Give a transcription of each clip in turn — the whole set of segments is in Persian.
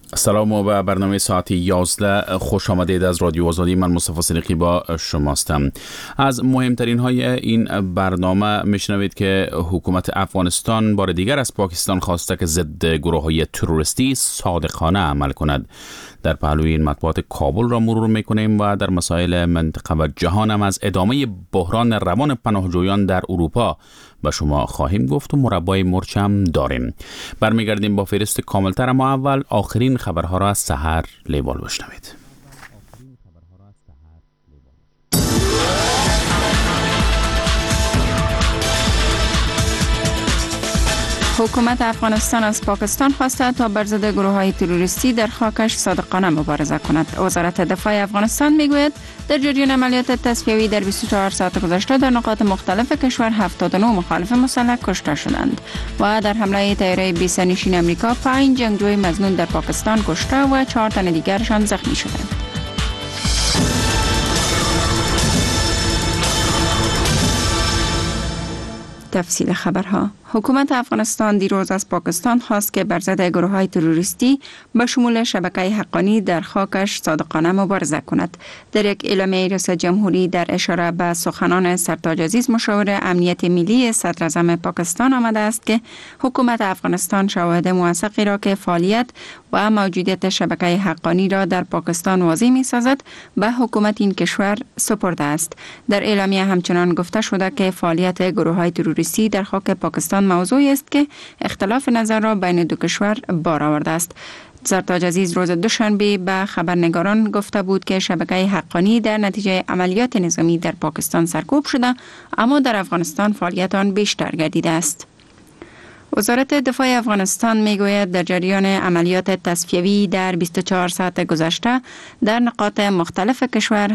سلام و به برنامه ساعت 11 خوش آمدید از رادیو آزادی. من مصطفی صدیقی با شماستم. از مهمترین های این برنامه میشنوید که حکومت افغانستان بار دیگر از پاکستان خواسته که ضد گروه های تروریستی صادقانه عمل کند. در پهلوی این مطبوعات کابل را مرور میکنیم و در مسائل منطقه و جهان هم از ادامه بحران روان پناهجویان در اروپا به شما خواهیم گفت و مربای مرچ هم داریم. برمیگردیم با فهرست کاملتر، اما اول آخرین خبرها را از سحر لیبال بشنوید. حکومت افغانستان از پاکستان خواسته تا بر ضد گروه‌های تروریستی در خاکش صادقانه مبارزه کند. وزارت دفاع افغانستان میگوید در جریان عملیات تصفیوی در 24 ساعت گذشته در نقاط مختلف کشور 79 مخالف مسلح کشته شدند و در حمله طیاره 20 نشین امریکا 5 جنگجوی مظنون در پاکستان کشته و 4 تن دیگرشان زخمی شدند. تفصیل خبرها. حکومت افغانستان دیروز از پاکستان خواست که بر ضد گروه‌های تروریستی به شمول شبکه حقانی در خاکش صادقانه مبارزه کند. در یک اعلامیه رئیس جمهوری در اشاره به سخنان سرتاج عزیز مشاور امنیت ملی صدر اعظم پاکستان آمده است که حکومت افغانستان شواهد موثقی را که فعالیت و موجودیت شبکه حقانی را در پاکستان واضح می‌سازد به حکومت این کشور سپرده است. در اعلامیه همچنان گفته شده که فعالیت گروه‌های تروریستی در خاک پاکستان موضوعی است که اختلاف نظر را بین دو کشور بار آورده است. سرتاج عزیز روز دوشنبه به خبرنگاران گفته بود که شبکه حقانی در نتیجه عملیات نظامی در پاکستان سرکوب شده، اما در افغانستان فعالیت آن بیشتر گردیده است. وزارت دفاع افغانستان میگوید در جریان عملیات تصفیوی در 24 ساعت گذشته در نقاط مختلف کشور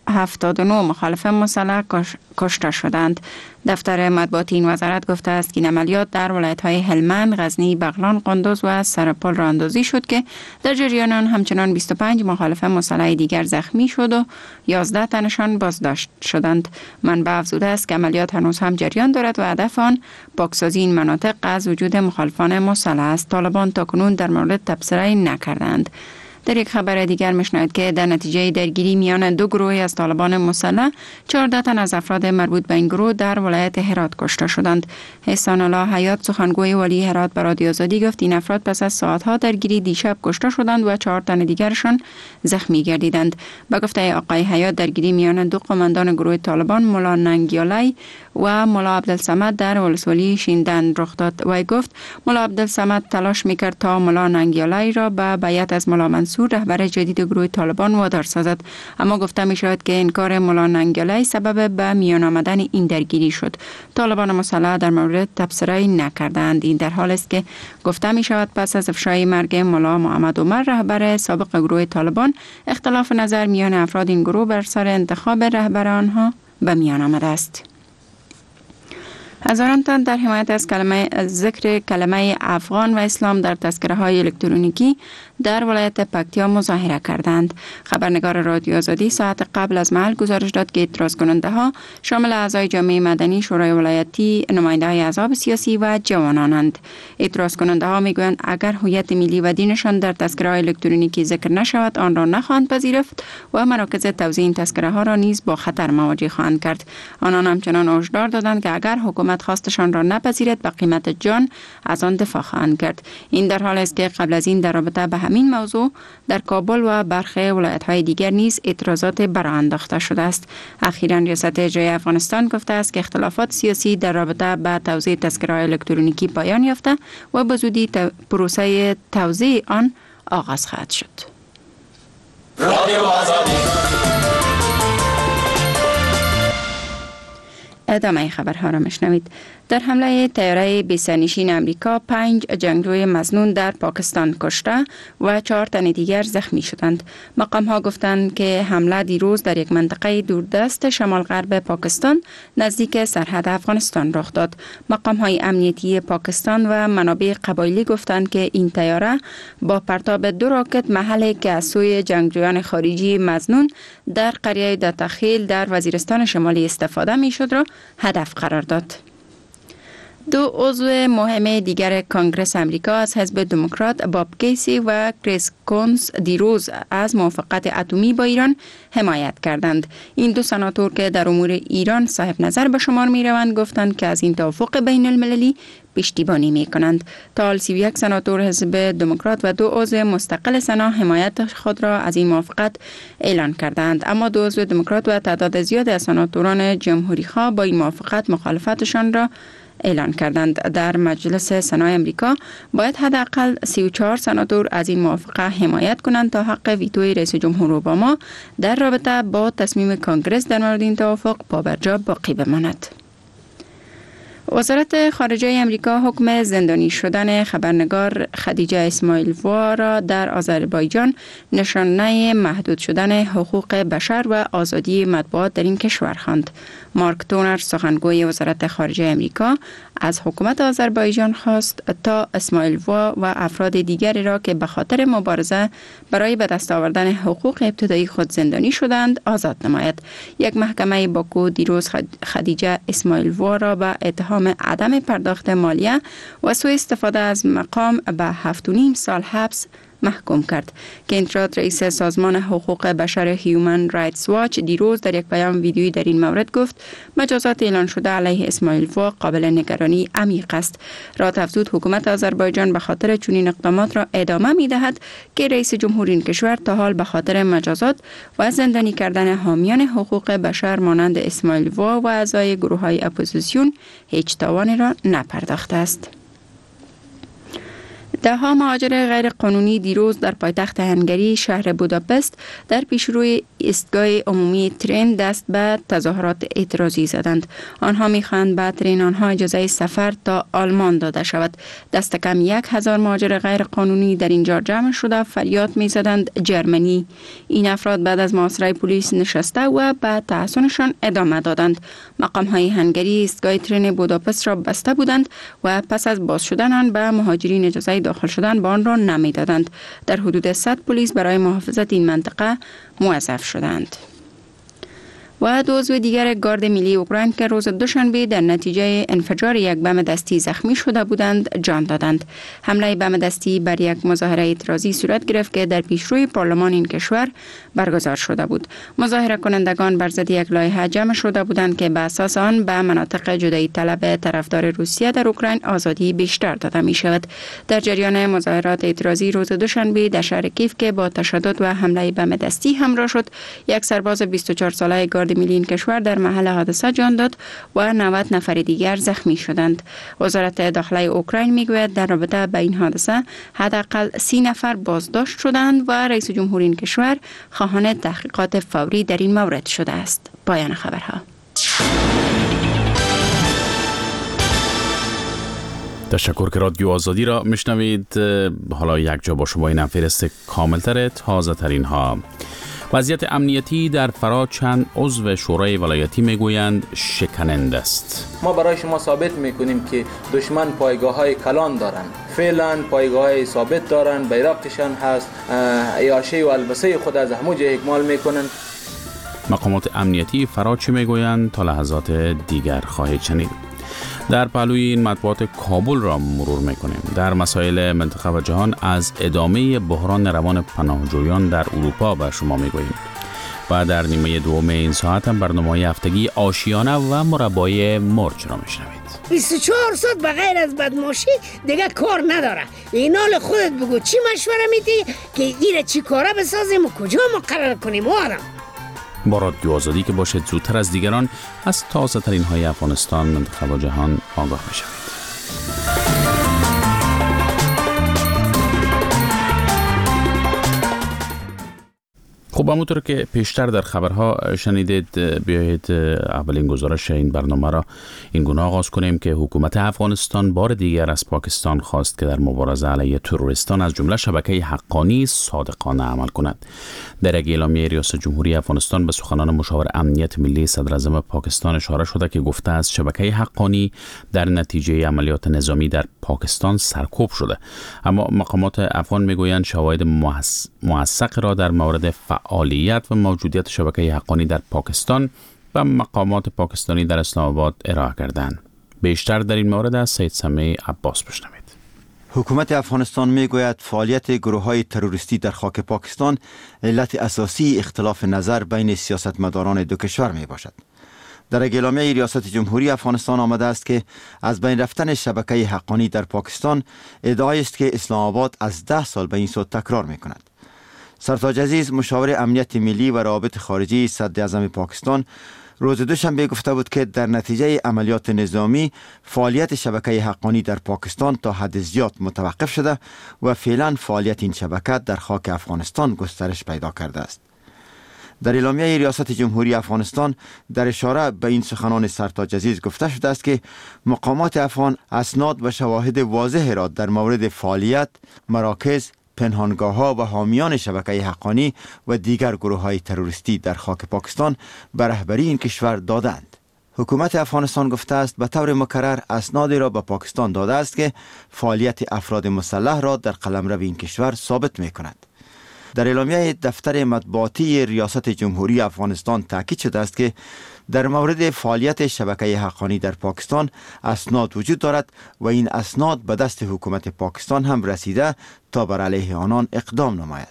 79 مخالف مسلح کشته شدند. دفتر مطبوعاتی این وزارت گفته است که این عملیات در ولایت‌های هلمند، غزنی، بغلان، قندوز و سرپل راه اندازی شد که در جریان آن همچنان 25 مخالف مسلح دیگر زخمی شد و 11 تنشان بازداشت شدند. منبع افزوده است که عملیات هنوز هم جریان دارد و هدف آن پاکسازی این مناطق از وجود مخالفان مسلح است. طالبان تاکنون در مورد تبصره نکردند. در یک خبر دیگر میشنوید که در نتیجه درگیری میان دو گروه از طالبان مسلح 14 تن از افراد مربوط به این گروه در ولایت هرات کشته شدند. احسان الله حیات سخنگوی والی هرات به رادیو آزادی گفت این افراد پس از ساعتها درگیری دیشب کشته شدند و 4 تن دیگرشان زخمی گردیدند. به گفته آقای حیات درگیری میان دو قماندان گروه طالبان مولا ننگیالای و مولا عبدالصمد در ولسوالی شیندن رخ داد. وی گفت مولا عبدالصمد تلاش میکرد تا مولا ننگیالای را به بیعت از مولا منصور رهبر جدید گروه طالبان وادار سازد، اما گفته می شود که انکار مولا ننگیالای سبب به میان آمدن این درگیری شد. طالبان مسلح در مورد تبصره نکردند. این در حال است که گفته می شود پس از افشای مرگ مولا محمد عمر رهبر سابق گروه طالبان اختلاف نظر میان افراد این گروه بر سر انتخاب رهبر آنها به میان آمده است. هزاران تن در حمایت از ذکر کلمه افغان و اسلام در تذکره های الکترونیکی در ولایت پکتیا مظاهره کردند. خبرنگار رادیو آزادی ساعت قبل از محل گزارش داد که اعتراض کننده ها شامل اعضای جامعه مدنی، شورای ولایتی، نماینده های احزاب سیاسی و جوانانند. اعتراض کننده ها میگویند اگر هویت ملی و دینشان در تذکره های الکترونیکی ذکر نشود آن را نخواهند پذیرفت و مراکز توزیع این تذکره ها را نیز با خطر مواجه خواهند کرد. آنان همچنان هشدار دادند که اگر حکومت خواستشان را نپذیرد به قیمت جان از آن دفاع خواهند کرد. این در حال است که قبل از این در رابطه به همین موضوع در کابل و برخی ولایت‌های دیگر نیز اعتراضات برانداخته شده است. اخیراً ریاست اجرایی افغانستان گفته است که اختلافات سیاسی در رابطه با توزیع تذکره‌های الکترونیکی پایان یافته و به زودی پروسه توزیع آن آغاز خواهد شد. ادامه خبرها را میشنوید. در حمله طیاره 20 نشین امریکا 5 جنگجوی مظنون در پاکستان کشته و 4 تن دیگر زخمی شدند. مقام ها گفتند که حمله دیروز در یک منطقه دوردست شمال غرب پاکستان نزدیک سرحد افغانستان رخ داد. مقام های امنیتی پاکستان و منابع قبایلی گفتند که این طیاره با پرتاب 2 راکت محلی که از سوی جنگجویان خارجی مظنون در قریه داتاخیل در وزیرستان شمالی استفاده می شد را هدف قرار داد. دو عضو مهم دیگر کانگرس امریکا از حزب دموکرات باب کیسی و کریس کونز دیروز از موافقت اتمی با ایران حمایت کردند. این دو سناتور که در امور ایران صاحب نظر به شمار می روند گفتند که از این توافق بین المللی پشتیبانی می کنند. تا حال 31 سناتور حزب دموکرات و دو عضو مستقل سنا حمایت خود را از این موافقت اعلان کردند، اما دو عضو دموکرات و تعداد زیاد از سناتوران جمهوری‌خواه با این موافقت مخالفتشان را اعلان کردند. در مجلس سنای امریکا باید حداقل 34 سناتور از این موافقه حمایت کنند تا حق ویتوی رئیس جمهور اوباما در رابطه با تصمیم کانگرس در مورد این توافق پابرجا باقی بماند. وزارت خارجه امریکا حکم زندانی شدن خبرنگار خدیجه اسماعیلووا را در آذربایجان نشانه محدود شدن حقوق بشر و آزادی مطبوعات در این کشور خواند. مارک تونر سخنگوی وزارت خارجه امریکا از حکومت آذربایجان خواست تا اسماعیلووا و افراد دیگری را که به خاطر مبارزه برای به دست آوردن حقوق ابتدایی خود زندانی شدند آزاد نماید. یک محکمه باکو دیروز خدیجه اسماعیلووا را به اتهام عدم پرداخت مالیه و سوء استفاده از مقام به 7.5 سال حبس محکوم کرد. کنترات رئیس سازمان حقوق بشر هیومن رایتس واچ دیروز در یک پیام ویدیویی در این مورد گفت مجازات اعلان شده علیه اسماعیلووا قابل نگرانی عمیق است. رات افزود حکومت آذربایجان به خاطر چنین اقدامات را ادامه می دهد که رئیس جمهور این کشور تا حال به خاطر مجازات و زندانی کردن حامیان حقوق بشر مانند اسماعیلووا و اعضای گروه‌های اپوزیسیون هیچ تاوانی را نپرداخته است. ده‌ها مهاجر غیر قانونی دیروز در پایتخت هنگری شهر بوداپست در پیشروی ایستگاه عمومی ترین دست به تظاهرات اعتراضی زدند. آنها می‌خواهند به ترین آنها اجازه سفر تا آلمان داده شود. دست کم 1000 مهاجر غیر قانونی در اینجا جمع شده فریاد می‌زدند جرمنی. این افراد بعد از محاصره پلیس نشسته و به تحصنشان ادامه دادند. مقام‌های هنگری ایستگاه ترین بوداپست را بسته بودند و پس از باز شدن آن به مهاجرین اجازه داخل شدن به آن را نمی‌دادند. در حدود 100 پلیس برای محافظت این منطقه موظف شدند. و دو عضو دیگر گارد ملی اوکراین که روز دوشنبه در نتیجه انفجار یک بم دستی زخمی شده بودند جان دادند. حمله بم دستی بر یک مظاهره اعتراضی صورت گرفت که در پیشروی پارلمان این کشور برگزار شده بود. مظاهره کنندگان بر ضد یک لایحه جمع شده بودند که به اساس آن به مناطق جدایی طلب طرفدار روسیه در اوکراین آزادی بیشتر داده می شود. در جریان مظاهرات اعتراضی روز دوشنبه در شهر کیف که با تشدد و حمله بم دستی همراه شد، یک سرباز 24 ساله گارد ملی این کشور در محل حادثه جان داد و 90 نفر دیگر زخمی شدند. وزارت داخلی اوکراین میگوید در رابطه با این حادثه حداقل 30 نفر بازداشت شدند و رئیس جمهور این کشور خواهان تحقیقات فوری در این مورد شده است. پایان خبرها. تشکر که رادیو آزادی را میشنوید. حالا یک جا با شما این فهرست کاملتر تازه ترین ها. وضعیت امنیتی در فرا چند عضو شورای ولایتی میگویند شکننده است. ما برای شما ثابت میکنیم که دشمن پایگاه‌های کلان دارند. فعلا پایگاه‌های ثابت دارند، بیرقشان هست، عیاشه و البسه خود از همو جای اکمال میکنند. مقامات امنیتی فرا چه میگویند تا لحظات دیگر خواهید شنید. در پهلوی این مطبوعات کابل را مرور میکنیم. در مسائل منطقه و جهان از ادامه بحران روان پناهجویان در اروپا به شما میگوییم. و در نیمه دوم این ساعت هم برنامه‌های هفتگی آشیانه و مربای مرج را میشنوید. 24 ساعت بغیر از بدماشی دیگه کار نداره. اینال خودت بگو چی مشوره میدی که ایره چی کاره بسازیم و کجا مقرر کنیم آدم؟ با رادیو آزادی که باشد زودتر از دیگران از تازه ترین های افغانستان، منطقه و جهان آگاه بشوید. خب همونطور که پیشتر در خبرها شنیدید، بیایید اولین گزارش این برنامه را این گونه آغاز کنیم که حکومت افغانستان بار دیگر از پاکستان خواست که در مبارزه علیه تروریستان از جمله شبکه حقانی صادقانه عمل کند. در یک اعلامیه ریاست جمهوری افغانستان به سخنان مشاور امنیت ملی صدر اعظم پاکستان اشاره شده که گفته است شبکه حقانی در نتیجه عملیات نظامی در پاکستان سرکوب شده. اما مقامات افغان میگویند شواهد موثق را در مورد فعالیت و موجودیت شبکه حقانی در پاکستان و مقامات پاکستانی در اسلام آباد ارائه کردند. بیشتر در این مورد از سید سمیع عباس بشنوید. حکومت افغانستان میگوید فعالیت گروه‌های تروریستی در خاک پاکستان علت اساسی اختلاف نظر بین سیاستمداران دو کشور می باشد. در اعلامیه ریاست جمهوری افغانستان آمده است که از بین رفتن شبکه حقانی در پاکستان ادعای است که اسلام آباد از 10 سال به این سو تکرار می کند. سرتاج عزیز مشاور امنیت ملی و روابط خارجی صدر اعظم پاکستان روز دوشنبه گفته بود که در نتیجه عملیات نظامی فعالیت شبکه حقانی در پاکستان تا حد زیاد متوقف شده و فعلا فعالیت این شبکه در خاک افغانستان گسترش پیدا کرده است. در اعلامیه ریاست جمهوری افغانستان در اشاره به این سخنان سرتاج عزیز گفته شده است که مقامات افغان اسناد و شواهد واضح را در مورد فعالیت، مراکز، پنهانگاه‌ها و حامیان شبکه حقانی و دیگر گروه‌های تروریستی در خاک پاکستان به رهبری این کشور دادند. حکومت افغانستان گفته است به طور مکرر اسنادی را به پاکستان داده است که فعالیت افراد مسلح را در قلمرو این کشور ثابت می‌کند. در اعلامیه دفتر مطبوعاتی ریاست جمهوری افغانستان تاکید شده است که در مورد فعالیت شبکه حقانی در پاکستان اسناد وجود دارد و این اسناد به دست حکومت پاکستان هم رسیده تا بر علیه آنان اقدام نماید.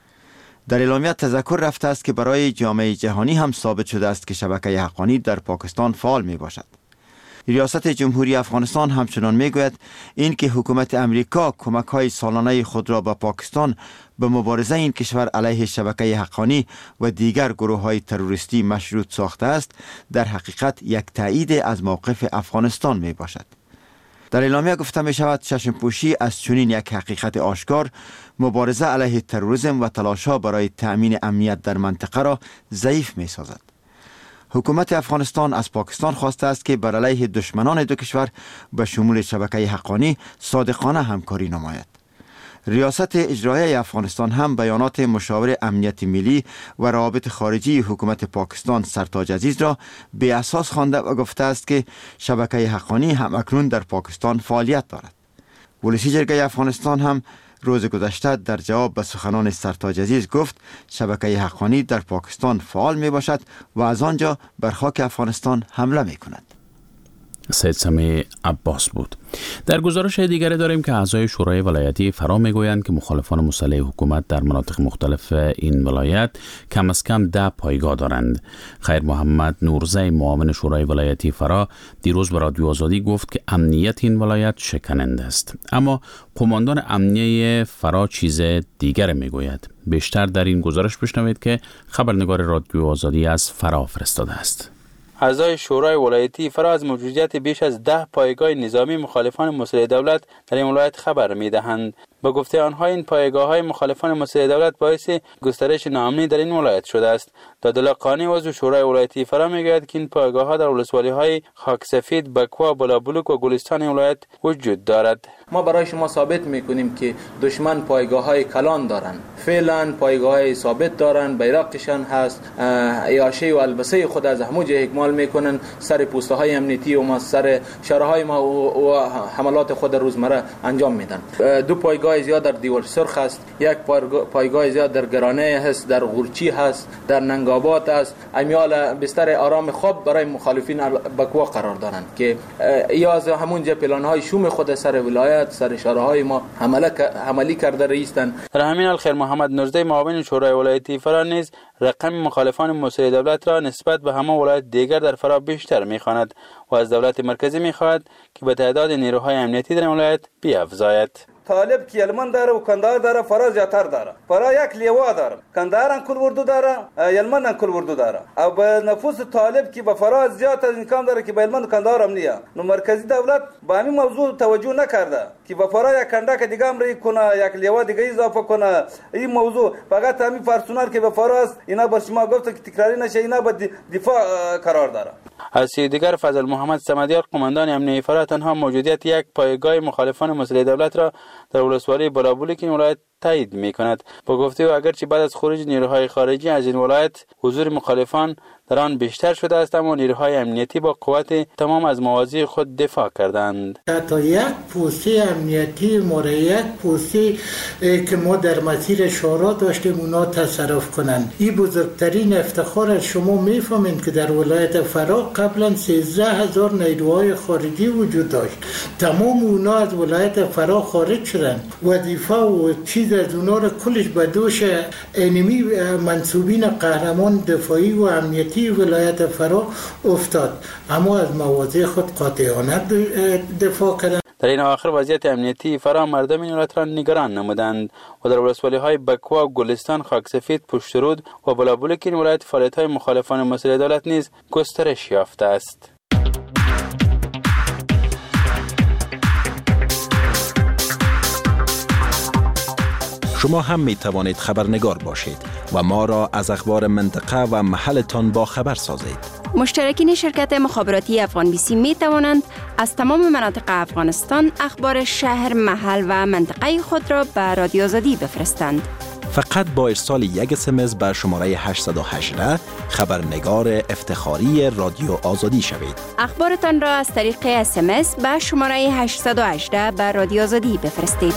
در اعلامیه تذکر رفته است که برای جامعه جهانی هم ثابت شده است که شبکه حقانی در پاکستان فعال می باشد. ریاست جمهوری افغانستان همچنان میگوید این که حکومت امریکا کمک‌های سالانه خود را به پاکستان به مبارزه این کشور علیه شبکه حقانی و دیگر گروه‌های تروریستی مشروط ساخته است در حقیقت یک تایید از موقف افغانستان می باشد. در اعلامیه گفته می شود چشم پوشی از چنین یک حقیقت آشکار مبارزه علیه تروریسم و تلاش‌ها برای تأمین امنیت در منطقه را ضعیف می سازد. حکومت افغانستان از پاکستان خواسته است که بر علیه دشمنان دو کشور به شمول شبکه حقانی صادقانه همکاری نماید. ریاست اجرایی افغانستان هم بیانات مشاور امنیت ملی و روابط خارجی حکومت پاکستان سرتاج عزیز را بی اساس خوانده و گفته است که شبکه حقانی هم اکنون در پاکستان فعالیت دارد. ولسی جرگه افغانستان هم روز گذشته در جواب به سخنان سرتاج عزیز گفت شبکه حقانی در پاکستان فعال می باشد و از آنجا بر خاک افغانستان حمله می کند. سید سمیع عباس بود. در گزارش دیگری داریم که اعضای شورای ولایتی فرا میگویند که مخالفان مسلح حکومت در مناطق مختلف این ولایت کم از کم 10 پایگاه دارند. خیر محمد نورزی معاون شورای ولایتی فرا دیروز به رادیو آزادی گفت که امنیت این ولایت شکننده است، اما قماندان امنیه فرا چیز دیگر میگوید. بیشتر در این گزارش بشنوید که خبرنگار رادیو آزادی از فرا فرستاده است. اعضای شورای ولایتی فرا از موجودیت بیش از 10 پایگاه نظامی مخالفان مسلح دولت در این ولایت خبر می‌دهند. به گفته آنها این پایگاه‌های مخالفان مسلح دولت باعث گسترش ناامنی در این ولایت شده است. دادالله قانی عضو شورای ولایتی فرا می‌گوید که این پایگاه‌ها در ولسوالی‌های خاکسفید، بکوا، بلابلوک و گلستان این ولایت وجود دارد. ما برای شما ثابت می‌کنیم که دشمن پایگاه‌های کلان دارند. فعلا پایگاه‌های ثابت دارند، بیرقشان هست، عیاشه و البسه خود از همه جای اکمال می‌کنند، سر پوسته‌های امنیتی و ما سر شهرهای ما و حملات خود روزمره انجام میدن. 2 پایگاه زیاد در دیول سرخ است، 1 پایگاه زیاد در گرانه هست، در غورچی هست، در ننگابات است. امیال بستر آرام خواب برای مخالفین بکوا قرار دارند که یا از همونجا پلان‌های شوم خود سر ولایت، سر شهرهای ما عملی کرده رئیسن. در همین حال خیر محمد نورزی معاون شورای ولایتی فرا نیز رقم مخالفان مسلح دولت را نسبت به همه ولایت دیگر در فرا بیشتر می‌خواند و از دولت مرکزی می‌خواهد که به تعداد نیروهای امنیتی در ولایت بیافزاید. طالب که یلمن داره و کندهار داره، فرا زیاتر داره. فرا یک لیوا داره، کندهار هم کل وردو داره، یلمن هم کل وردو داره. او به نفوس طالب که به فرا زیات از امکان داره که به یلمن و کندهار هم نیه. نو مرکزی دولت به همین موضوع توجه نکرده که به فرا یک کنده دیگه هم ری کنه، یک لیوا دیگه اضافه کنه. این موضوع فقط همین پرسونل که به فرا است، اینا به شما گفت که تکراری نشه، اینا به دفاع قرار داره. از سوی دیگر فضل محمد صمدیار قماندان امنیه فرا تنها موجودیت 1 پایگاه مخالفان مسلح دولت را در ولسوالی بلابلوک این ولایت تایید می‌کند. با گفته او اگرچه بعد از خروج نیروهای خارجی از این ولایت حضور مخالفان در آن بیشتر شده است، اما نیروهای امنیتی با قوت تمام از مواضع خود دفاع کردند. تا یک پوسته امنیتی مورد یک پوسته که ما در مسیر شورا داشتیم اونا تصرف کنند. این بزرگترین افتخار از شما میفهمید که در ولایت فرا قبلا 13,000 نیروهای خارجی وجود داشت. تمام اونا از ولایت فرا خارج شدن. وظیفه و چیز از اونا رو کلش به دوش انمی منصوبین قهرمان دفاعی و امنیتی ولایت فرا افتاد، اما از مواضع خود قاطعانه دفاع کردن. در این آخر وضعیت امنیتی فرا مردم این ولایت را نگران نمودند و در ولسوالی‌های بکوا و گلستان، خاکسفید، پشترود و بلابلک این ولایت فعالیت‌های مخالفان مسئله دولت نیز گسترش یافته است. شما هم می توانید خبرنگار باشید و ما را از اخبار منطقه و محلتان با خبر سازید. مشترکین شرکت مخابراتی افغان بیسی می توانند از تمام مناطق افغانستان اخبار شهر، محل و منطقه خود را به رادیو آزادی بفرستند. فقط با ارسال یک SMS به شماره 818 خبرنگار افتخاری رادیو آزادی شوید. اخبارتان را از طریق SMS به شماره 818 به رادیو آزادی بفرستید.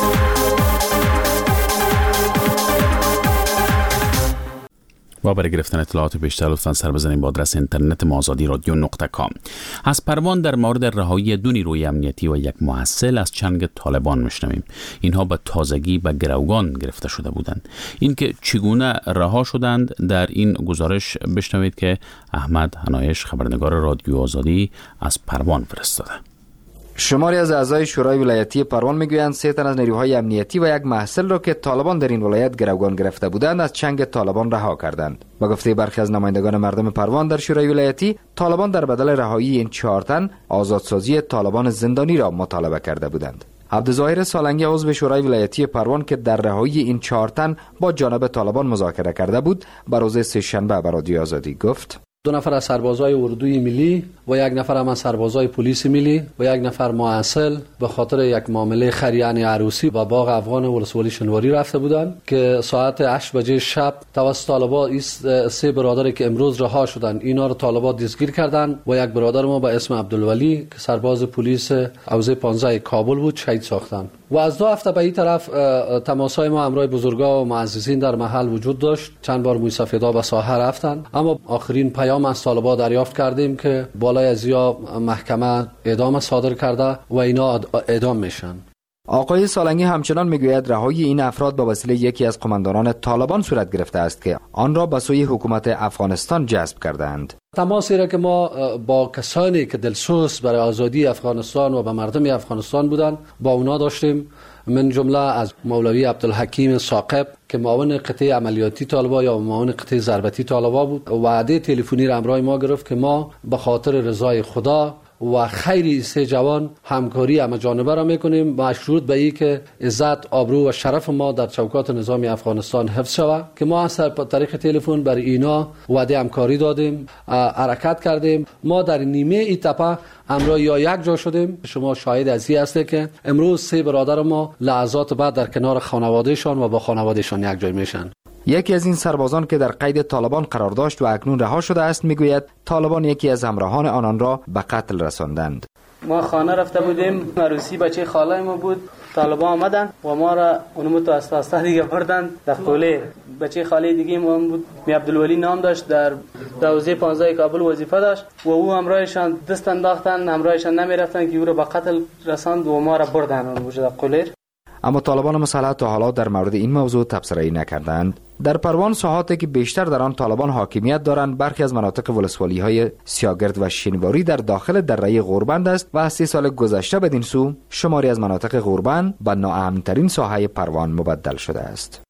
و برای گرفتن اطلاعات بیشتر لطفاً سر بزنید به آدرس اینترنت ما azadiradyo.com. از پروان در مورد رهایی 2 نیروی امنیتی و 1 محصل از چنگ طالبان میشنویم. اینها به تازگی به گروگان گرفته شده بودند. اینکه چگونه رها شدند در این گزارش بشنوید که احمد عنایش خبرنگار رادیو آزادی از پروان فرستاده. شماری از اعضای شورای ولایتی پروان میگویند 3 تن از نیروهای امنیتی و 1 محصل را که طالبان در این ولایت گروگان گرفته بودند از چنگ طالبان رها کردند. با گفته برخی از نمایندگان مردم پروان در شورای ولایتی، طالبان در بدل رهایی این 4 تن آزادسازی طالبان زندانی را مطالبه کرده بودند. عبدالظاهر سالنگی عضو شورای ولایتی پروان که در رهایی این 4 تن با جانب طالبان مذاکره کرده بود، به روز سه‌شنبه به رادیو آزادی گفت: 2 نفر از سربازای اردوی ملی و 1 نفر هم از سربازای پلیس ملی و 1 نفر معسل به خاطر یک معامله خریانی عروسی و باغ افغان ولسوالی شنواری رفته بودند که ساعت 8 بجه شب توسط طالبان 3 برادری که امروز رها شدند اینا رو طالبان دستگیر کردند و 1 برادر ما به اسم عبدالولی که سرباز پلیس حوزه 15 کابل بود شهید ساختند. و از 2 هفته به این طرف تماس‌های ما همراه بزرگا و معززین در محل وجود داشت. چند بار موی سفیدا به ساحه رفتند، اما آخرین پیام از طالبان دریافت کردیم که بالای از یا محکمه اعدام صادر کرده و اینا اعدام میشن. آقای سالنگی همچنان میگوید رهایی این افراد با وسیله یکی از قماندانان طالبان صورت گرفته است که آن را به سوی حکومت افغانستان جذب کردند. تماسی را که ما با کسانی که دلسوز برای آزادی افغانستان و به مردم افغانستان بودند با اونا داشتیم، من جمله از مولوی عبدالحکیم ثاقب که معاون قطعه عملیاتی طالبان یا معاون قطعه ضربتی طالبان بود، وعده تلفنی را همراه ما گرفت که ما به خاطر رضای خدا و خیر 3 جوان همکاری همه جانبه را میکنیم مشروط به این که عزت، آبرو و شرف ما در چوکات نظام افغانستان حفظ شود، که ما از طریق تلفن برای اینا وعده همکاری دادیم، حرکت کردیم. ما در نیمه ای تپه همراه یا یک جا شدیم. شما شاهد از این هستید که امروز 3 برادر ما لحظات بعد در کنار خانوادهشان و با خانوادهشان یک جای میشن. یکی از این سربازان که در قید طالبان قرار داشت و اکنون رها شده است میگوید طالبان یکی از همراهان آنان را به قتل رساندند. ما خانه رفته بودیم، عروسی بچه خاله ما بود، طالبان آمدن و ما را اونمو تو اساسا دیگه بردن در قوله. بچه خاله دیگه ما بود، می عبدالولی نام داشت، در حوزه 15 کابل وظیفه داشت و او همراهشان دست انداختن، همراهشان نمیرفتن که او را به قتل رساند و ما را بردن اونمو در قوله. اما طالبان مسلح تا حالا در مورد این موضوع تبصره‌ای نکردند. در پروان ساحاتی که بیشتر در آن طالبان حاکمیت دارند، برخی از مناطق ولسوالی‌های سیاگرد و شینواری در داخل دره غوربند است و از 3 سال گذشته بدین سو شماری از مناطق غوربند به ناامن‌ترین ساحه پروان مبدل شده است.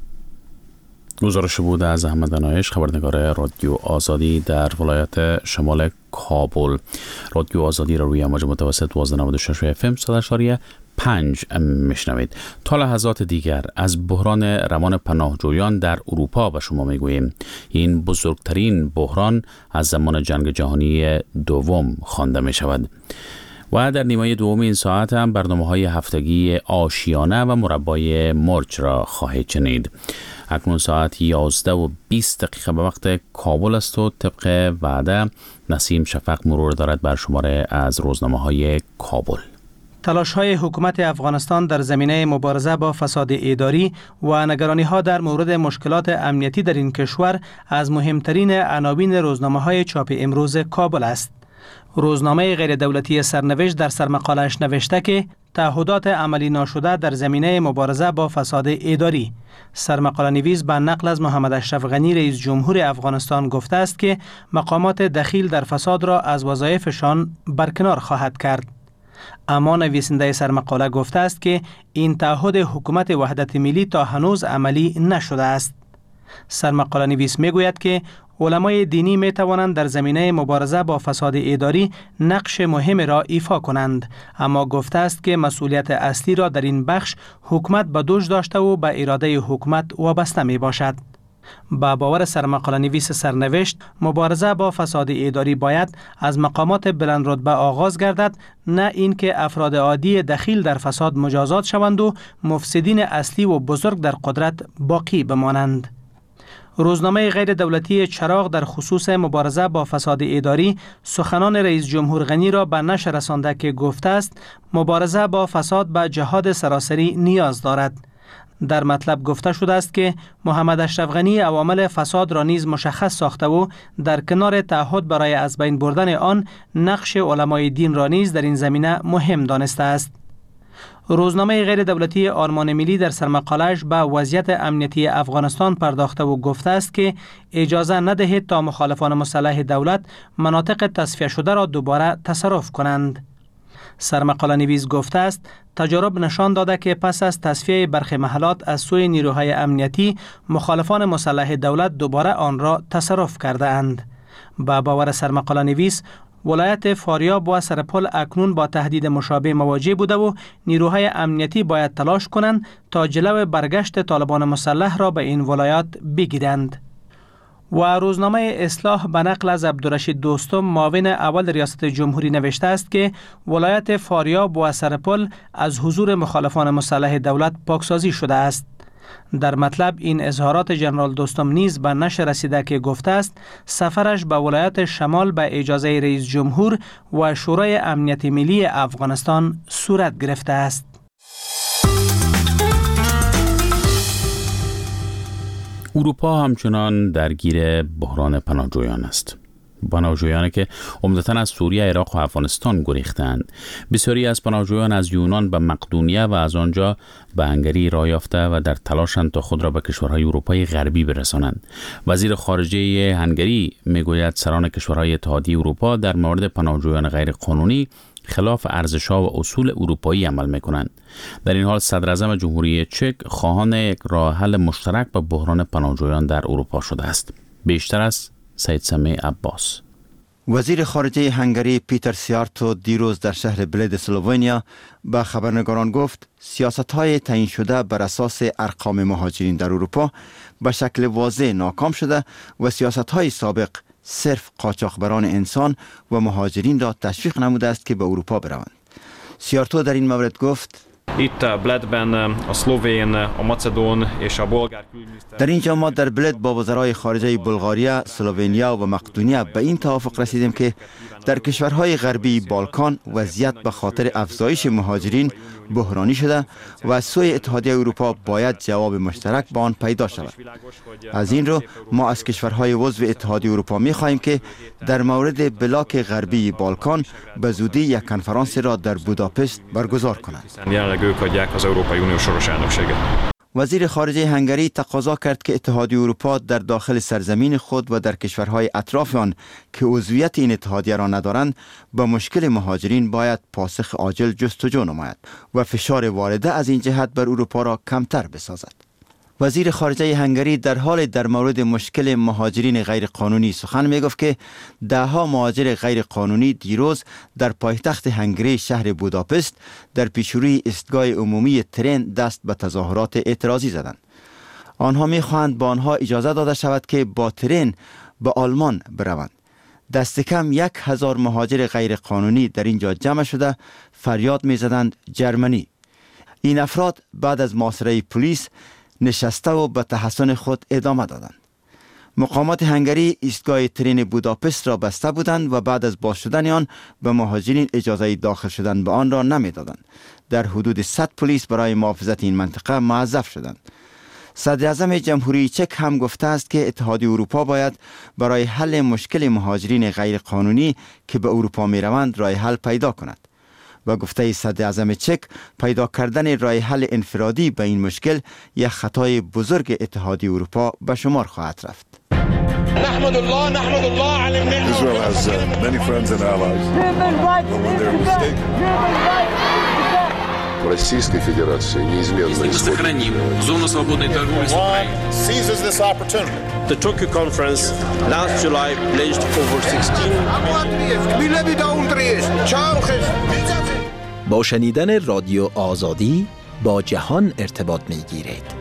گزارش بود از احمد عنایش خبرنگار رادیو آزادی در ولایت شمال کابل. رادیو آزادی را روی امواج متوسط 1296 FM 100.5 میشنوید. تا لحظات دیگر از بحران روان پناهجویان در اروپا به شما میگوییم. این بزرگترین بحران از زمان جنگ جهانی دوم خوانده می شود. و در نیمه دوم این ساعت هم برنامه‌های هفتگی آشیانه و مربای مرچ را خواهید شنید. اکنون ساعت 11:20 به وقت کابل است و طبق وعده نسیم شفق مرور دارد بر شماره از روزنامه‌های کابل. تلاش‌های حکومت افغانستان در زمینه مبارزه با فساد اداری و نگرانی‌ها در مورد مشکلات امنیتی در این کشور از مهمترین عناوین روزنامه‌های چاپ امروز کابل است. روزنامه غیر دولتی سرنوشت در سرمقاله‌اش نوشته که تعهدات عملی ناشده در زمینه مبارزه با فساد اداری. سرمقاله نویس به نقل از محمد اشرف غنی رئیس جمهور افغانستان گفته است که مقامات دخیل در فساد را از وظایفشان برکنار خواهد کرد. اما نویسنده سرمقاله گفته است که این تعهد حکومت وحدت ملی تا هنوز عملی نشده است. سرمقاله نویس میگوید که علمای دینی می توانند در زمینه مبارزه با فساد اداری نقش مهم را ایفا کنند، اما گفته است که مسئولیت اصلی را در این بخش حکومت به دوش داشته و به اراده حکومت وابسته می باشد. با باور سرمقاله نویس سرنوشت، مبارزه با فساد اداری باید از مقامات بلند رتبه آغاز گردد، نه اینکه افراد عادی دخیل در فساد مجازات شوند و مفسدین اصلی و بزرگ در قدرت باقی بمانند. روزنامه غیر دولتی چراغ در خصوص مبارزه با فساد اداری سخنان رئیس جمهور غنی را به نشر رسانده که گفته است مبارزه با فساد به جهاد سراسری نیاز دارد. در مطلب گفته شده است که محمد اشرف غنی عوامل فساد را نیز مشخص ساخته و در کنار تعهد برای از بین بردن آن نقش علمای دین را نیز در این زمینه مهم دانسته است. روزنامه غیر دولتی آرمان ملی در سرمقاله‌اش به وضعیت امنیتی افغانستان پرداخته و گفته است که اجازه ندهید تا مخالفان مسلح دولت مناطق تصفیه شده را دوباره تصرف کنند. سرمقاله نویس گفته است تجارب نشان داده که پس از تصفیه برخی محلات از سوی نیروهای امنیتی مخالفان مسلح دولت دوباره آن را تصرف کرده اند. با باور سرمقاله نویس ولایت فاریاب و سرپل اکنون با تهدید مشابه مواجه بوده و نیروهای امنیتی باید تلاش کنند تا جلو برگشت طالبان مسلح را به این ولایات بگیرند. و روزنامه اصلاح به نقل از عبدالرشید دوستم معاون اول ریاست جمهوری نوشته است که ولایت فاریاب و سرپل از حضور مخالفان مسلح دولت پاکسازی شده است. در مطلب این اظهارات جنرال دوستم نیز به نشر رسیده که گفته است سفرش به ولایت شمال به اجازه رئیس جمهور و شورای امنیت ملی افغانستان صورت گرفته است. اروپا همچنان درگیر بحران پناهجویان است. پناهجویانی که عمدتاً از سوریه، عراق و افغانستان گریختند. بسیاری از پناهجویان از یونان به مقدونیه و از آنجا به هنگری راه یافته و در تلاشند تا خود را به کشورهای اروپای غربی برسانند. وزیر خارجه هنگری میگوید سران کشورهای اتحادیه اروپا در مورد پناهجویان غیر قانونی خلاف ارزش‌ها و اصول اروپایی عمل می‌کنند. در این حال صدر اعظم جمهوری چک خواهان یک راه حل مشترک به بحران پناهجویان در اروپا شده است. بیشتر از سید سمیع عباس. وزیر خارجه هنگری پیتر سیارتو دیروز در شهر بلد سلوونیا به خبرنگاران گفت سیاست‌های تعیین شده بر اساس ارقام مهاجرین در اروپا به شکل واضح ناکام شده و سیاست‌های سابق صرف قاچاقبران انسان و مهاجرین را تشویق نموده است که به اروپا بروند. سیارتو در این مورد گفت در اینجا ما در بلد با وزرای خارجه بلغاریا، سلوونیا و مقدونیه به این توافق رسیدیم که در کشورهای غربی بالکان وضعیت به خاطر افزایش مهاجرین بحرانی شده و از سوی اتحادیه اروپا باید جواب مشترک به آن پیدا شود. از این رو ما از کشورهای عضو اتحادیه اروپا می خواهیم که در مورد بلاک غربی بالکان به زودی یک کنفرانس را در بوداپست برگزار کنند. وزیر خارجه هنگری تقاضا کرد که اتحادیه اروپا در داخل سرزمین خود و در کشورهای اطراف آن که عضویت این اتحادیه را ندارند به مشکل مهاجرین باید پاسخ عاجل جستجو نماید و فشار وارده از این جهت بر اروپا را کمتر بسازد. وزیر خارجه هنگری در مورد مشکل مهاجرین غیرقانونی سخن می گفت که دهها مهاجر غیرقانونی دیروز در پایتخت هنگری شهر بوداپست در پیشروی ایستگاه عمومی ترن دست به تظاهرات اعتراضی زدند. آنها می خواهند با آنها اجازه داده شود که با ترن به آلمان بروند. دست کم 1000 مهاجر غیر قانونی در اینجا جمع شده فریاد می زدند جرمنی. این افراد بعد از محاصره پلیس نشسته و به تحسن خود ادامه دادند. مقامات هنگری ایستگاه ترین بوداپست را بسته بودند و بعد از باز شدن آن به مهاجرین اجازه داخل شدن به آن را نمی دادند. در حدود 100 پلیس برای محافظت این منطقه موظف شدند. صدر اعظم جمهوری چک هم گفته است که اتحادیه اروپا باید برای حل مشکل مهاجرین غیر قانونی که به اروپا می روند راه حل پیدا کند. و گفته صدر اعظم چک پیدا کردن راه حل انفرادی به این مشکل یک خطای بزرگ اتحادیه اروپا به شمار خواهد رفت. نحمد الله على النعمة. Israel has many friends and allies. But when they're mistaken. Российской Федерации неизменно сохраним зону свободной торговли с Украиной. Seizes this opportunity. The Tokyo conference last July pledged over 16. با شنیدن رادیو آزادی با جهان ارتباط می‌گیرید.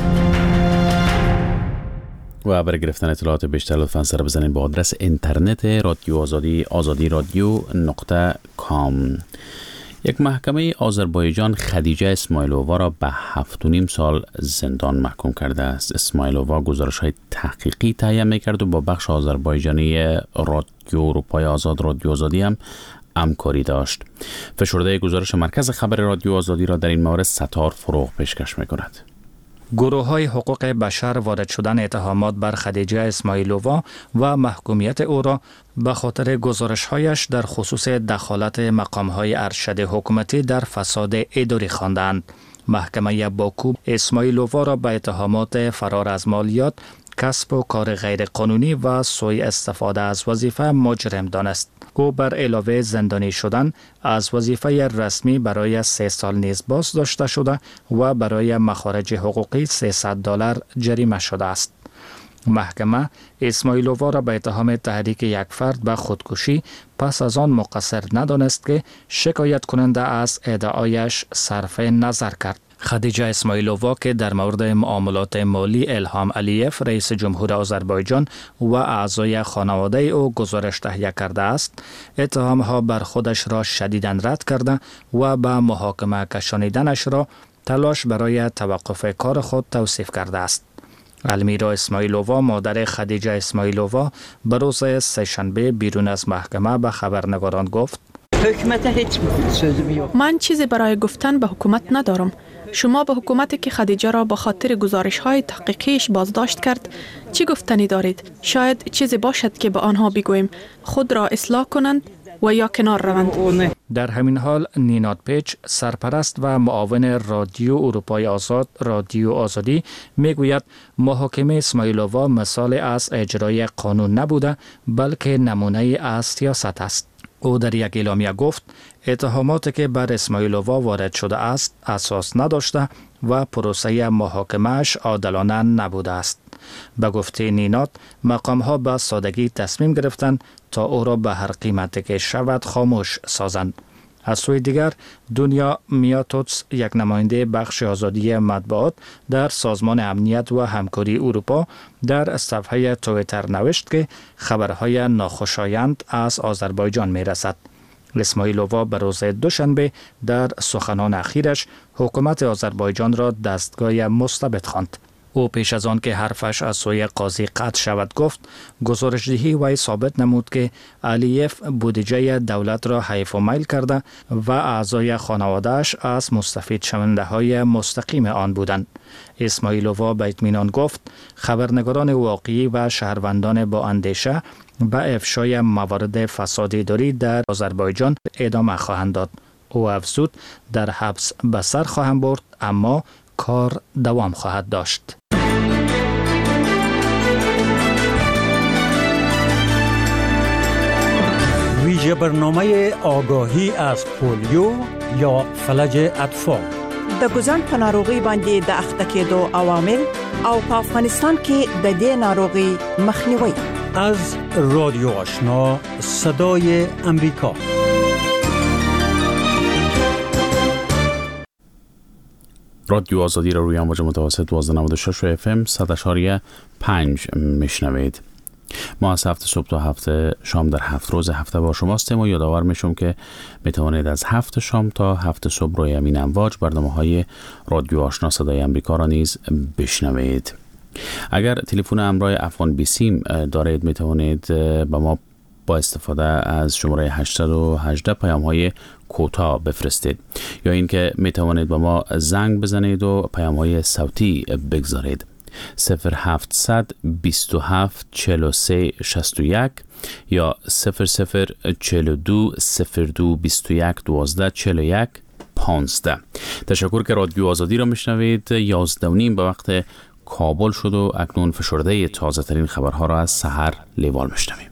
و برای گرفتن اطلاعات بیشتر لطفاً سر بزنید با آدرس اینترنت رادیو آزادی azadi.com. یک محکمه آذربایجان خدیجه اسماعیلووا را به 7.5 سال زندان محکوم کرده است. اسماعیلووا گزارش‌های تحقیقی تهیه می‌کرد و با بخش آذربایجانی رادیو اروپای آزاد رادیو آزادی هم همکاری داشت. فشرده گزارش مرکز خبر رادیو آزادی را در این مورد ستار فروغ پیشکش می‌کند. گروه‌های حقوق بشر وارد شدن اتهامات بر خدیجه اسماعیلووا و محکومیت او را به خاطر گزارش‌هایش در خصوص دخالت مقام‌های ارشد حکومتی در فساد اداری خواندند. محکمه باکو اسماعیلووا را به اتهامات فرار از مالیات، کسب و کار غیر قانونی و سوء استفاده از وظیفه مجرم دانست. او بر علاوه زندانی شدن از وظیفه رسمی برای 3 سال نیز باز داشته شده و برای مخارج حقوقی $300 جریمه شده است. محکمه اسماعیلووا را به اتهام تحریک یک فرد به خودکشی پس از آن مقصر ندانست که شکایت کننده از ادعایش صرف نظر کرد. خدیجه اسماعیلووا که در مورد معاملات مالی الهام علیف رئیس جمهور آذربایجان و اعضای خانواده او گزارش تهیه کرده است، اتهامها بر خودش را شدیداً رد کرده و به محاکمه کشانیدنش را تلاش برای توقف کار خود توصیف کرده است. المیرا اسماعیلووا مادر خدیجه اسماعیلووا به روز سه‌شنبه بیرون از محکمه به خبرنگاران گفت: من چیزی برای گفتن به حکومت ندارم. شما به حکومتی که خدیجه را به خاطر گزارش‌های تحقیقیش بازداشت کرد چی گفتنی دارید؟ شاید چیزی باشد که به آنها بگوییم خود را اصلاح کنند و یا کنار روند. در همین حال نیناد پیچ سرپرست و معاون رادیو اروپای آزاد رادیو آزادی میگوید محاکمه اسماعیلووا مثال از اجرای قانون نبوده بلکه نمونه از سیاست است. او در یک اعلامیه گفت اتهاماتی که بر اسماعیلووا وارد شده است اساس نداشته و پروسه محاکمه‌اش عادلانه نبوده است. به گفته نیناد مقام‌ها به سادگی تصمیم گرفتند تا او را به هر قیمتی که شود خاموش سازند. از سوی دیگر دنیا میاتوتس یک نماینده بخش آزادی مطبوعات در سازمان امنیت و همکاری اروپا در صفحه توییتر نوشت که خبرهای ناخوشایند از آذربایجان میرسد. اسماعیلووا به روز دوشنبه در سخنان اخیرش حکومت آذربایجان را دستگاه مستبد خواند. او پیش از آن که حرفش از سوی قاضی قطع شود گفت گزارشدهی وی ثابت نمود که علیف بودجه دولت را حیف و میل کرده و اعضای خانواده‌اش از مستفید شونده های مستقیم آن بودند. اسماعیلووا به اطمینان گفت خبرنگاران واقعی و شهروندان با اندیشه به افشای موارد فساد اداری در آذربایجان ادامه خواهند داد. او افزود در حبس به سر خواهم برد اما کار دوام خواهد داشت. ویژه برنامه آگاهی از پولیو یا فلج اطفال د ګوزن په ناروغي باندې د اخته کېدو عوامل او په افغانستان کې د دې ناروغي مخنیوي. از رادیو آشنا صدای امریکا. رادیو آزادی را روی امواج متوسط 1296 FM 100.5 میشنوید. ما از 7 صبح تا 7 شام در 7 روز هفته با شما هستیم و یادآور میشم که میتوانید از 7 شام تا 7 صبح روی همین امواج برنامه‌های رادیو آشنا صدای امریکا را نیز بشنوید. اگر تلفن همراه افغان بیسیم دارید میتوانید با ما با استفاده از شماره 818 پیام‌های کوتاه بفرستید یا اینکه میتوانید با ما زنگ بزنید و پیام‌های صوتی بگذارید. 0700 27 43 61 یا 0042 02 21 12 41 15. تشکر که رادیو آزادی را میشنوید. 11:30 به وقت کابل شد و اکنون فشرده تازه ترین خبرها را از سحر لیوال میشنویم.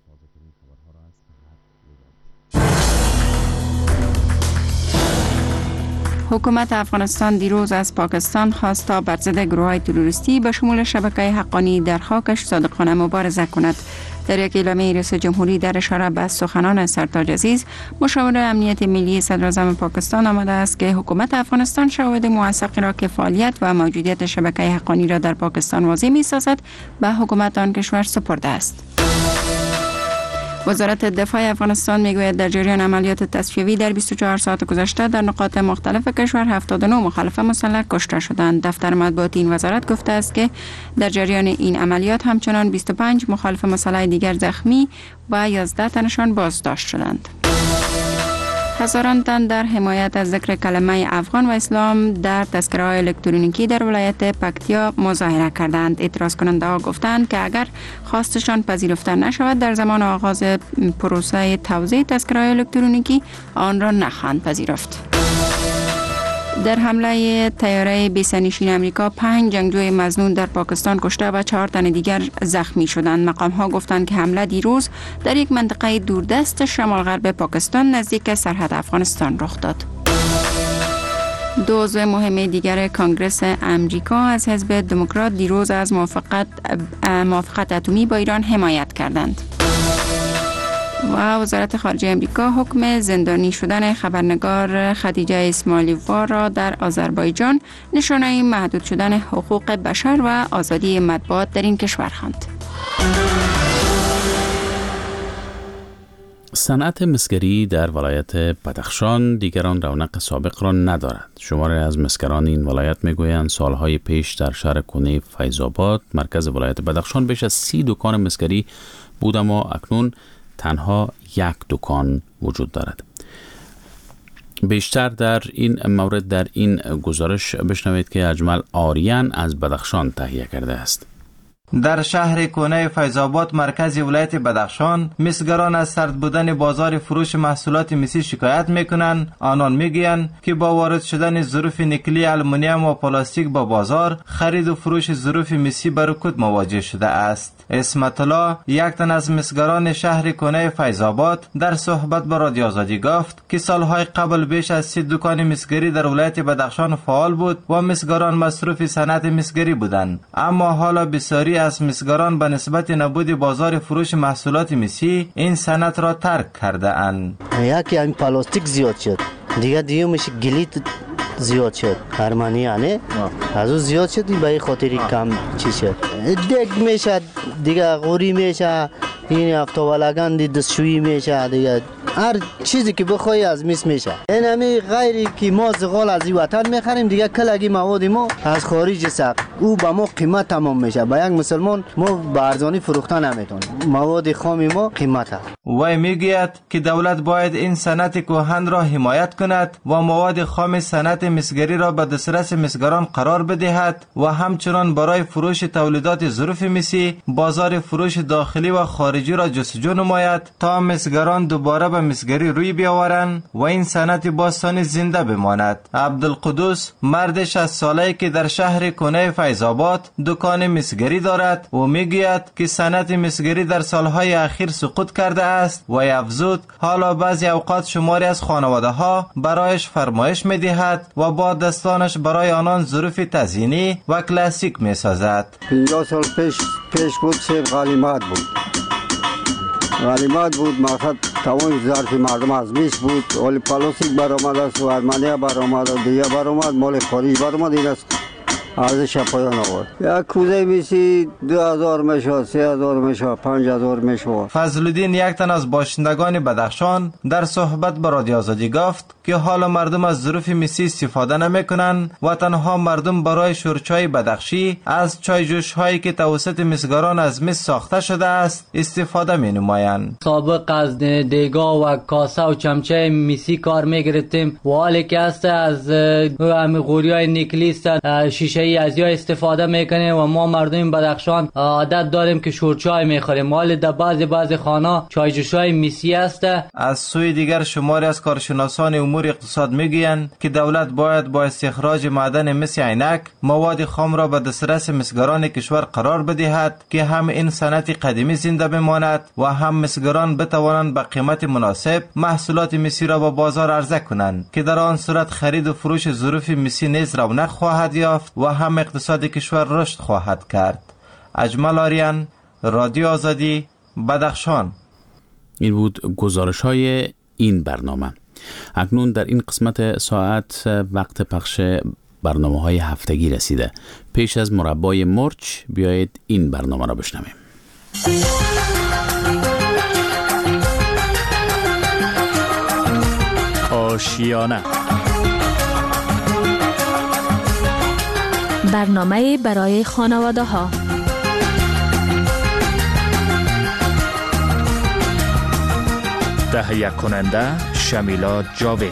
حکومت افغانستان دیروز از پاکستان خواست تا بر ضد گروه‌های تروریستی به شمول شبکه حقانی در خاکش صادقانه مبارزه کند. در یک اعلامیه رئیس جمهوری در اشاره به سخنان سرتاج عزیز، مشاور امنیت ملی صدراعظم پاکستان آمده است که حکومت افغانستان شواهد موثقی را که فعالیت و موجودیت شبکه حقانی را در پاکستان واضح می‌سازد به حکومت آن کشور سپرده است. وزارت دفاع افغانستان میگوید در جریان عملیات تصفیه‌ای در 24 ساعت گذشته در نقاط مختلف کشور 79 مخالف مسلح کشته شدند. دفتر مطبوعاتی این وزارت گفته است که در جریان این عملیات همچنان 25 مخالف مسلح دیگر زخمی و 11 تنشان بازداشت شدند. هزاران تن در حمایت از ذکر کلمه افغان و اسلام در تذکره‌های الکترونیکی در ولایت پکتیا مظاهره کردند. اعتراض کننده ها گفتند که اگر خواستشان پذیرفته نشود در زمان آغاز پروسه توزیع تذکره‌های الکترونیکی آن را نخواهند پذیرفت. در حمله طیاره بی‌سرنشین امریکا 5 جنگجوی مظنون در پاکستان کشته و 4 تن دیگر زخمی شدند. مقام‌ها گفتند که حمله دیروز در یک منطقه دوردست شمال غرب پاکستان نزدیک سرحد افغانستان رخ داد. دو عضو مهم دیگر کانگرس امریکا از حزب دموکرات دیروز از موافقت اتمی با ایران حمایت کردند. و وزارت خارجه امریکا حکم زندانی شدن خبرنگار خدیجه اسماعیلووا را در آذربایجان نشانه محدود شدن حقوق بشر و آزادی مطبوعات در این کشور خواند. صنعت مسگری در ولایت بدخشان دیگران رونق سابق را ندارد. شماری از مسگران این ولایت میگویند سالهای پیش در شهر کنه فیض‌آباد مرکز ولایت بدخشان بیش از 30 دکان مسگری بود، اما اکنون تنها 1 دکان وجود دارد. بیشتر در این مورد در این گزارش بشنوید که اجمل آریان از بدخشان تهیه کرده است. در شهر کنه فیض‌آباد مرکز ولایت بدخشان مسگران از سرد بودن بازار فروش محصولات مسی شکایت میکنند. آنان میگویند که با وارد شدن ظروف نکلی، آلومینیوم و پلاستیک با بازار، خرید و فروش ظروف مسی به رکود مواجه شده است. اسمت الله، یک تن از مسگران شهر کنه فیض‌آباد، در صحبت با رادیو آزادی گفت که سالهای قبل بیش از 30 دکان مسگری در ولایت بدخشان فعال بود و مسگران مصروف صنعت مسگری بودند، اما حالا بسیاری از مسگران به نسبت نبود بازار فروش محصولات مسی این صنعت را ترک کرده اند. یکی این پلاستیک زیاد شد، دیگه میشه گلیت زیاد شد، هرمانیانه از اون زیاد شد، به این خاطری کم چی شد، دیگ میشه دیگه، غوری میشه، این افتوالگان دستشویی میشه، دیگه هر چیزی که بخوای از مس میشه. این همی غیری که ما زغال از این وطن میخریم، دیگه کلگی مواد ما از خارج ساخت، او به ما قیمت تمام میشه. با یک مسلمان ما به ارزانی فروختن نمیتونیم، مواد خام ما قیمته. وی میگوید که دولت باید این صنعت کهن را حمایت کند و مواد خام صنعت مسگری را به دسترس مسگران قرار بدهد و همچنان برای فروش تولیدات ظروف مسی بازار فروش داخلی و خارجی را جستجو نماید تا مسگران دوباره به مسگری روی بیاورند و این صنعت باستانی زنده بماند. عبدالقدوس، مرد 60 ساله‌ای که در شهر کنه فیض‌آباد دکان مسگری دارد و میگوید که صنعت مسگری در سالهای اخیر سقوط کرده است و افزود حالا بعضی اوقات شماری از خانواده ها برایش فرمایش میدهد و با دستانش برای آنان ظروف تزیینی و کلاسیک میسازد. 50 سال پیش بود سیب غنیمت بود، مقصد تمام ظرف مردم از میس بود، ولی پلاستیک برآمد است و ارمنیا برآمد و دیگه برآمد، مال خارج برآمد. این است ارزش پایان آورد. یک کوزه میسی 2000 میشه، 3000 میشه، 5000 میشه. فضلالدین یک تن از باشندگان بدخشان در صحبت با رادیو آزادی گفت که حالا مردم از ظروف میسی استفاده نمیکنن و تنها مردم برای شورچای بدخشی از چای جوش هایی که توسط مسگران از مس ساخته شده است استفاده می نمایند. سابق از دیگا و کاسه و چمچه میسی کار میگرفتیم و حالی که است از غوری های نیکلیست شیشه ای از یا استفاده میکنیم و ما مردم بدخشان عادت داریم که شورچای میخوریم. حالی در بعضی خانه چای جوش های میسی است. از سوی دیگر شماری از کارشناسان امور اقتصاد میگویند که دولت باید با استخراج معدن مس عینک مواد خام را به دسترس مسگران کشور قرار بدهد که هم این صنعت قدیمی زنده بماند و هم مسگران بتوانند به قیمت مناسب محصولات مسی را به بازار عرضه کنند که در آن صورت خرید و فروش ظروف مسی نیز رونق خواهد یافت و هم اقتصاد کشور رشد خواهد کرد. اجمل آریان، رادیو آزادی، بدخشان. این بود گزارش های این برنامه. اکنون در این قسمت ساعت وقت پخش برنامه های هفتگی رسیده. پیش از مربای مرچ بیایید این برنامه را بشنویم. آشیانه، برنامه برای خانواده ها. تهیه کننده شمیلا جاوید.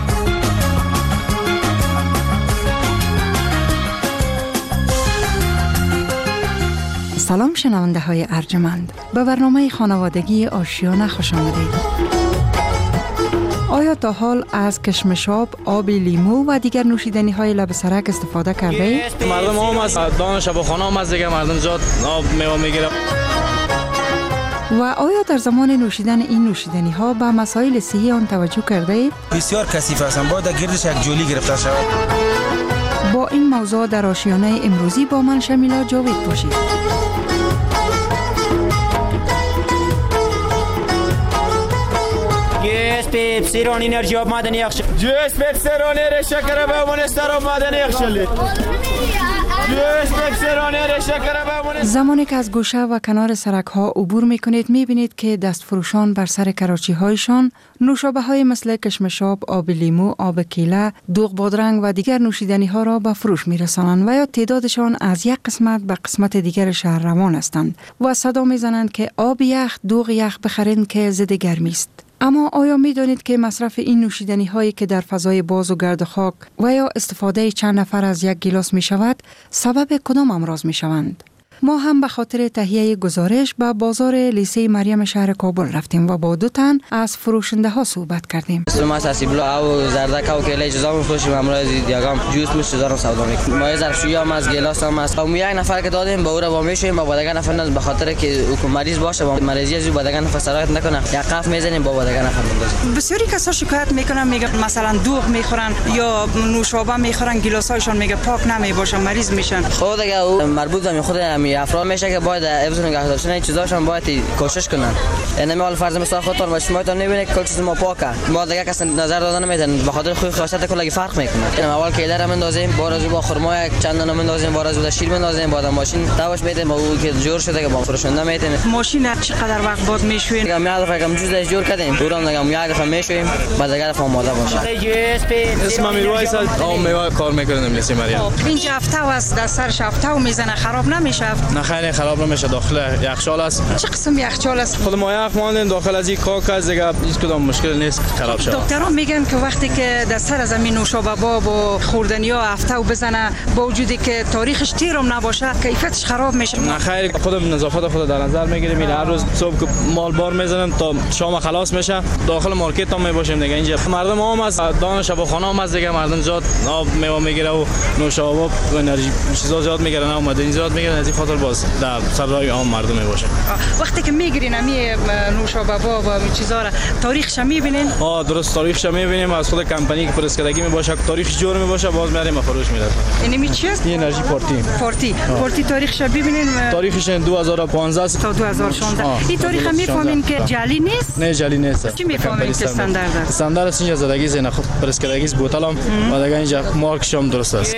سلام شنونده های ارجمند، به برنامه خانوادگی آشیانه خوش آمدید. آیا تا حال از کشمشاب، آب لیمو و دیگر نوشیدنی های لب سرک استفاده کرده اید؟ مردم هم از دان شباخانه هم از دیگه مردم زیاد آب میوه میگیره. و آیا در زمان نوشیدن این نوشیدنی ها به مسائل صحی آن توجه کرده اید؟ بسیار کثیف هستند، باید گردش یک جولی گرفته شود. با این موضوع در آشیانه امروزی با من شمیلا جاوید باشید. پیپسیران انرژی آب معدنی اخشل. جوس پیپسیران شکر به منستر آب معدنی اخشل. زمانی که از گوشه و کنار سرک ها عبور می کنید می بینید که دست فروشان بر سر کراچی هایشان نوشابه های مثل کشمشاب، آب لیمو، آب کیله، دوغ بادرنگ و دیگر نوشیدنی ها را به فروش می رسانند و یا تعدادشان از یک قسمت به قسمت دیگر شهر روان هستند و صدا می زنند که آب یخ، دوغ یخ بخرید که ضد گرمی است. اما آیا می دانید که مصرف این نوشیدنی هایی که در فضای باز و گرد خاک و یا استفاده چند نفر از یک گیلاس می شود سبب کدام امراض می شوند؟ ما هم به خاطر تهیه گزارش به بازار لیسه مریم شهر کابل رفتیم و با دو تن از فروشنده ها صحبت کردیم. ما ساسیبلا او زردک او کیله اجازه می‌فروشیم، امروز دیگام جوس میشه دارم سودا می‌کنیم. ما ظرفشویی هم از گلاس هم از یک نفر که دادیم با او را با میشیم با دیگه نفر به خاطر که مریض باشه با مریضی از با دیگه نفر سرایت نکنه یک قف میزنیم با دیگه نفر میندازیم. بسیاری کسا شکایت میکنن میگن مثلا دوغ میخورن یا نوشابه میخورن گلاسایشون میگه پاک نمیباشن مریض میشن. خود دیگه او مربوط به خود افراد میشه که باید حفظ نگه داشتن این چیزاشون باید کوشش کنن. یعنی ما فرض مثال خودتون و شمایتون میبینید کل چیز ما پاکه، ما دیگه کس نظر دادن نمیدن به خاطر خوی خاصیت کلی فرق میکنه. یعنی اول کیله را مندازیم باز با خرما چند دانه مندازیم باز با شیر مندازیم بعد ماشین داوش میدیم او که جور شده که با فروشنده میتیم. ماشین چقدر وقت بعد میشوین؟ میگم یاد فکرم جوز جور کردیم دورم میگم یاد فهم میشویم بعد دیگه فهم ماده باشه. اسمم میرویس آم میوه کار میکنم لیسه مریم. اینجا هفته است در سر هفته و میزنه خراب نمیشه؟ نه خیلی خراب نمیشه، داخل یخچال است. چه قسم یخچال است؟ خود ما یخ ماندیم داخل از این کاک است دیگه هیچ کدام مشکل نیست خراب شه. دکترها میگن که وقتی که در سر زمین نوشابه باب و خوردنی ها هفته و بزنه با وجودی که تاریخش تیرم نباشه کیفیتش خراب میشه. نه خیر خودم نظافت خود در نظر میگیریم. هر روز صبح مال بار میزنم تا شام خلاص میشه داخل مارکت هم میباشیم دیگه. اینجا مردم هم از دان شباخانه هم از دیگه مردم زیاد آب میوه میگیره و نوشابه و انرژی چیزا زیاد میگیرن اومده این زیاد میگیرن از این خاطر خاطر باز در سرای عام مردم میباشه. وقتی که میگیرین امی نوشابه و این چیزا را تاریخش میبینین؟ درست تاریخش میبینیم، از خود کمپانی که پرسکدگی میباشه تاریخش جور میباشه، باز میاریم فروش میدیم. این چی است؟ انرژی پارتی تاریخش ببینین؟ تاریخش 2015 تا 2016. این تاریخ میفهمین که جعلی نیست؟ نه جعلی نیست. چی میفهمین که استاندارد است؟ استاندارد اینجا زدگی زین خود پرسکدگی بوتل هم و دیگه اینجا مارکش هم درست است.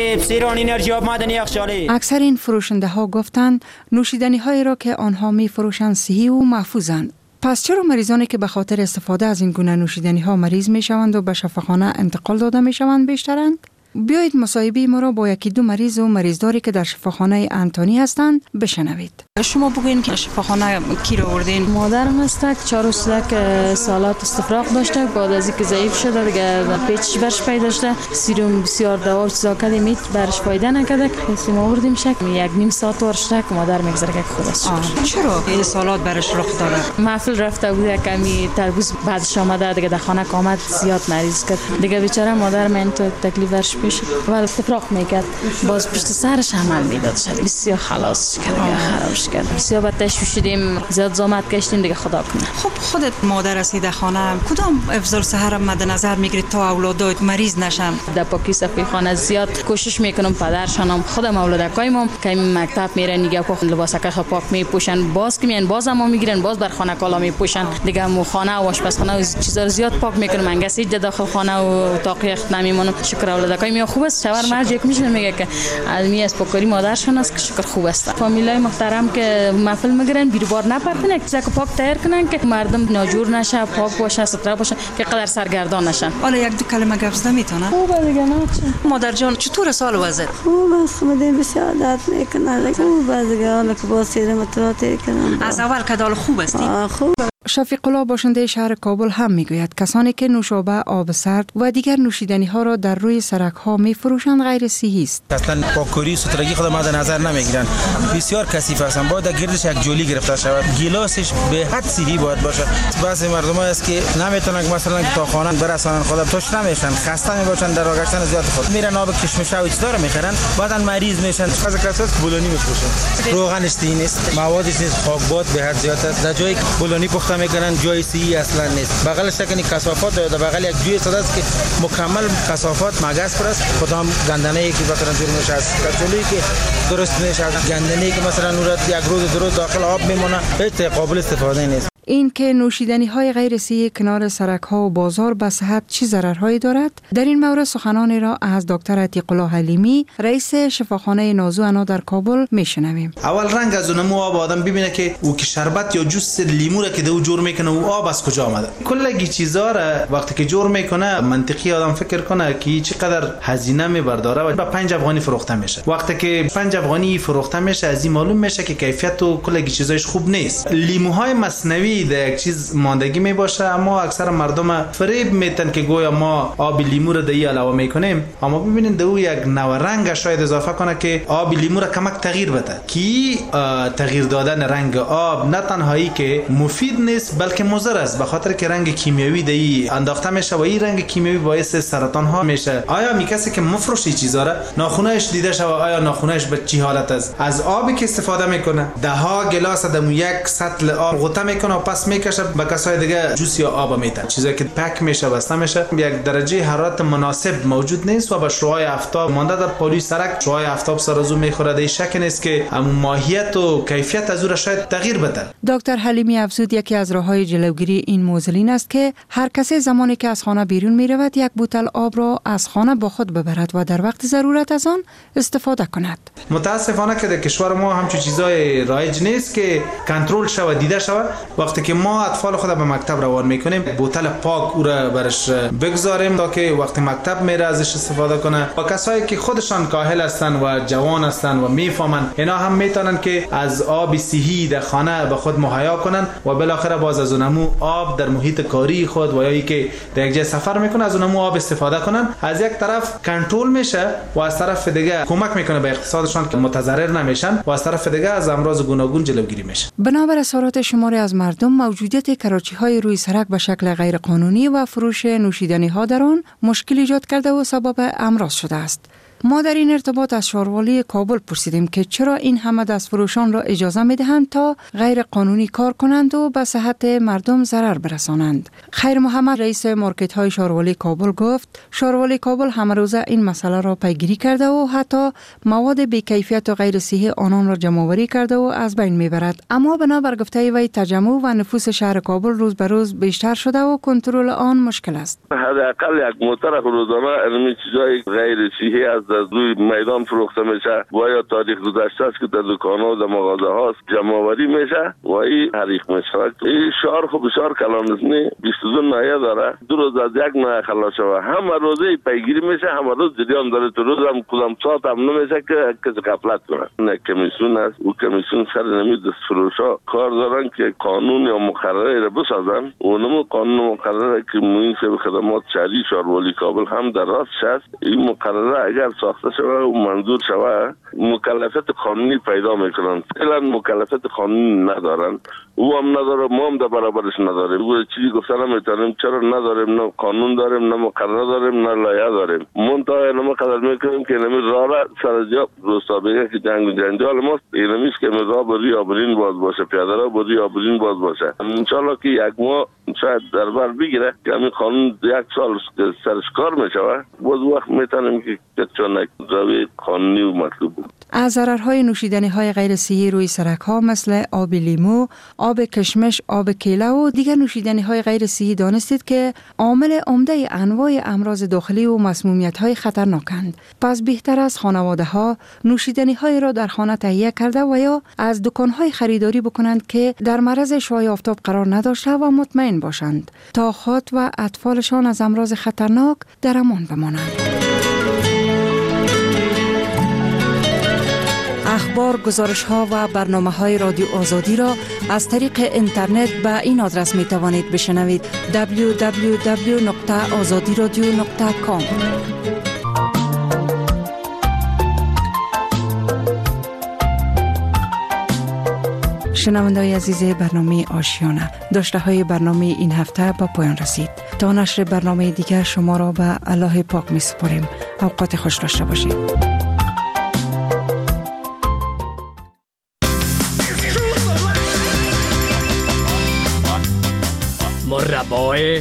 اکثر این فروشنده ها گفتند نوشیدنی هایی را که آنها می فروشند صحی و محفوظند. پس چرا مریضانی که به خاطر استفاده از این گونه نوشیدنی ها مریض می شوند و به شفاخانه انتقال داده می شوند بیشترند؟ بیایید مصاحبه ما را با یکی دو مریض و مریضداری که در شفاخانه انتونی هستند بشنوید. شما بگوین که شفاخانه کی را آوردین؟ مادرم است، 4 روز سالات استفراغ داشته، بعد از اینکه ضعیف شده دیگه پیچش برش پیدا داشته، سیروم بسیار دوا چیزا کردیم میت برش فایده نکرده، خیلی آوردیم شک 1.5 ساعت ورشته که مادر میگذره که خود است. چرا این سالات برش رخ داده؟ محفل رفته بود کمی تربوز بعدش آمده دیگه در خانه آمد زیاد مریض کرد دیگه بیچاره مادر من تو تکلیف برش پیش ولی استفراغ میکرد، باز پشت سرش عمل میداد شد، بسیار خلاص کرد خرابش کرد، بسیار با تشویش شدیم، زیاد زحمت کشیدیم دیگه خدا کنه. خب خودت مادر هستی در خانه، کدام افضل سحر مد نظر میگیرید تا اولادات مریض نشن؟ در پاکی صفحه خانه زیاد کوشش میکنم، پدرشانم خودم اولادکایم که مکتب میرن دیگه لباسکش پاک میپوشن، باز که میان باز هم میگیرن باز بر خانه کالا میپوشن دیگه، مو خانه و آشپزخانه و چیزا رو زیاد پاک میکنم، منگسی داخل خانه و اتاق یخت نمیمونم. شکر اولادکایم خوب است، شوهر مرج یک میشه میگه که علمی از پاکاری مادرشون است که شکر خوب است. فامیلای محترم که محفل میگیرن بیروبار نپرتن، یک چیزا که پاک تایر کنن که مردم ناجور نشه، پاک باشه، ستره باشه، که قدر سرگردان نشن. حالا یک دو کلمه گپ زدن میتونه؟ خوبه دیگه نه مادر جان چطور سال وضع؟ خوب است، مدام بسیادت میکنه، خوب است دیگه، حالا که با سیر متواتر کنم. از اول که دال خوب استی؟ خوب. شفیق الله باشنده شهر کابل هم میگوید کسانی که نوشابه، آب سرد و دیگر نوشیدنی ها را در روی سرک ها میفروشند غیر صحی است. اصلا پاکوری سترگی خود مد نظر نمیگیرن، بسیار کثیف هستن، باید گردش یک جولی گرفته شود، گیلاسش به حد صحی باید باشه. بعضی مردم است که نمیتونن مثلا تا خانه برسانن، خود توش نمیشن، خسته میباشن، در راگشتن زیاد خود میرن آب کشمشه و چیزا رو میخرن، بعدن مریض میشن. از کسات بولونی میفروشن، روغنش صحی نیست، موادش نیست، خاکباد به حد زیاد است، در جای بولونی پخته میکنن جای صحیح اصلا نیست. بغلش تکنی کثافات داره، بغل یک جوی صدا است که مکمل کثافات مگس پر است، کدام گندنه‌ای که مثلا دور میشه از کچولی که درست میشه، از گندنه‌ای که مثلا نورات یک روز درست داخل آب میمونه، هیچ قابل استفاده نیست. این که نوشیدنی های غیر صحی کنار سرک ها و بازار به صحت چه ضررهایی دارد؟ در این مورد سخنانی را از دکتر عتیق الله حلیمی رئیس شفاخانه نازو انا در کابل میشنویم. اول رنگ از اونمو آب آدم ببینه که او که شربت یا جوس لیمو را که دو جور میکنه و آب از کجا آمده. کلگی چیزا را وقتی که جور میکنه منطقی آدم فکر کنه که چقدر هزینه میبرداره و به 5 افغانی فروخته میشه. وقتی که 5 افغانی فروخته میشه از این معلوم میشه که کیفیت و کلگی چیزایش خوب نیست. لیموهای مصنوعی یک چیز ماندگی می باشه، اما اکثر مردم فریب میتن که گویا ما آب لیمو رو دهی علاوه میکنیم، اما ببینید دو یک نوع رنگ شاید اضافه کنه که آب لیمو رو کمک تغییر بده. کی تغییر دادن رنگ آب نه تنهایی که مفید نیست بلکه مضر است، به خاطر که رنگ کیمیایی دهی انداخته میشه و این رنگ کیمیایی باعث سرطان ها میشه. آیا می کسی که مفروشی چیزا را ناخونهش دیده شو آیا ناخونهش به چی حالت است؟ از آبی که استفاده میکنه ده ها گلاس دمو یک سطل آب غوطه میکنه و پس میکشه به کسای دیگه جوس یا آب میتن، چیزایی که پک میشه بسته میشه، یک درجه حرارت مناسب موجود نیست و به شعاع آفتاب مانده در پالوی سرک شعاع آفتاب سرازو میخوره. در شک نیست که ماهیت و کیفیت از او را شاید تغییر بده. دکتر حلیمی افزود یکی از راههای جلوگیری این موضوع این است که هر کسی زمانی که از خانه بیرون میرود یک بوتل آب را از خانه با خود ببرد و در وقت ضرورت از آن استفاده کند. متاسفانه که در کشور ما همچون چیزای رایج نیست که کنترل شوه دیده شوه. وقتی که ما اطفال خود به مکتب روان میکنیم بوتل پاک او را برش بگذاریم تا که وقتی مکتب میره ازش استفاده کنه. و کسایی که خودشان کاهل هستن و جوان هستن و میفهمن اینا هم میتونن که از آب صحی در خانه به خود مهیا کنن و بالاخره باز از اونمو آب در محیط کاری خود و یا ای که در یک جای سفر میکنه از اونمو آب استفاده کنن. از یک طرف کنترل میشه و از طرف دیگه کمک میکنه به اقتصادشان که متضرر نمیشن و از طرف دیگه از امراض گوناگون جلوگیری میشه. بنابر اظهارات شماری از مردم موجودیت کراچی‌های روی سرک به شکل غیرقانونی و فروش نوشیدنی ها در آن مشکل ایجاد کرده و سبب امراض شده است. ما در این ارتباط از شاروالی کابل پرسیدیم که چرا این همه دستفروشان را اجازه می‌دهند تا غیر قانونی کار کنند و به صحت مردم ضرر برسانند. خیر محمد رئیس مارکت های شاروالی کابل گفت شاروالی کابل همه روزه این مسئله را پیگیری کرده و حتی مواد بی‌کیفیت و غیر صحی آنان را جمع‌آوری کرده و از بین می‌برد. اما بنابر گفته وی تجمع و نفوس شهر کابل روز به روز بیشتر شده و کنترل آن مشکل است. حداقل یک موتر روزانه این چیزای غیر صحی از روی میدان فروخته میشه و یا تاریخ گذشته است که در دکان‌ها و در مغازه هاست جمع‌آوری میشه و این حریق میشه. این شهر خب بسیار کلان است، 22 ناحیه داره، 2 روز از یک ناحیه خلاص شده، همه روزه پیگیری میشه، همه روز جریان داره، تو روز هم کدام ساعت هم نمیشه که کسی غفلت کنه. نه کمیسیون است، او کمیسیون سر نمی دستفروشا کار دارن که قانون یا مقرره را بسازن، اونم قانون مقرره که منصف خدمات شهری شاروالی کابل هم در راست است. این مقرره اگر ساخته شود و منظور شود مکلفیت قانونی پیدا میکنن، فعلا مکلفیت قانونی ندارن، او هم نداره، ما هم در برابرش نداریم. او چیزی گفتن نمیتونیم، چرا نداریم؟ نه قانون داریم، نه مقرره داریم، نه لایحه داریم. منتها اینم قدر میکنیم که اینمی راه را سر جا روستا بگه که جنگ و جنجال ماست، اینمیش که راه بری آبرین باز باشه، پیاده را بری آبرین باز باشه. انشالله که یک ماه شاید در بر بگیره که همین قانون 1 سال سرش کار میشوه، باز وقت میتونیم که چون یک روی قانونی و مطلوب بود. از ضررهای نوشیدنی های غیر صحی روی سرک ها مثل آب لیمو، آب کشمش، آب کیله و دیگر نوشیدنی های غیر صحی دانستید که عامل عمده انواع امراض داخلی و مسمومیت های خطرناکند. پس بهتر از خانواده ها نوشیدنی های را در خانه تهیه کرده و یا از دکان های خریداری بکنند که در معرض شعاع آفتاب قرار نداشته و مطمئن باشند تا خود و اطفالشان از امراض خطرناک در امان بمانند. اخبار، گزارش‌ها و برنامه‌های رادیو آزادی را از طریق اینترنت به این آدرس می‌توانید بشنوید: www.azadiradio.com. شنونده‌های عزیز برنامه آشیانه، داشته‌های برنامه این هفته به پایان رسید. تا نشر برنامه دیگر شما را به الله پاک می‌سپاریم. اوقات خوش داشته باشید. مربای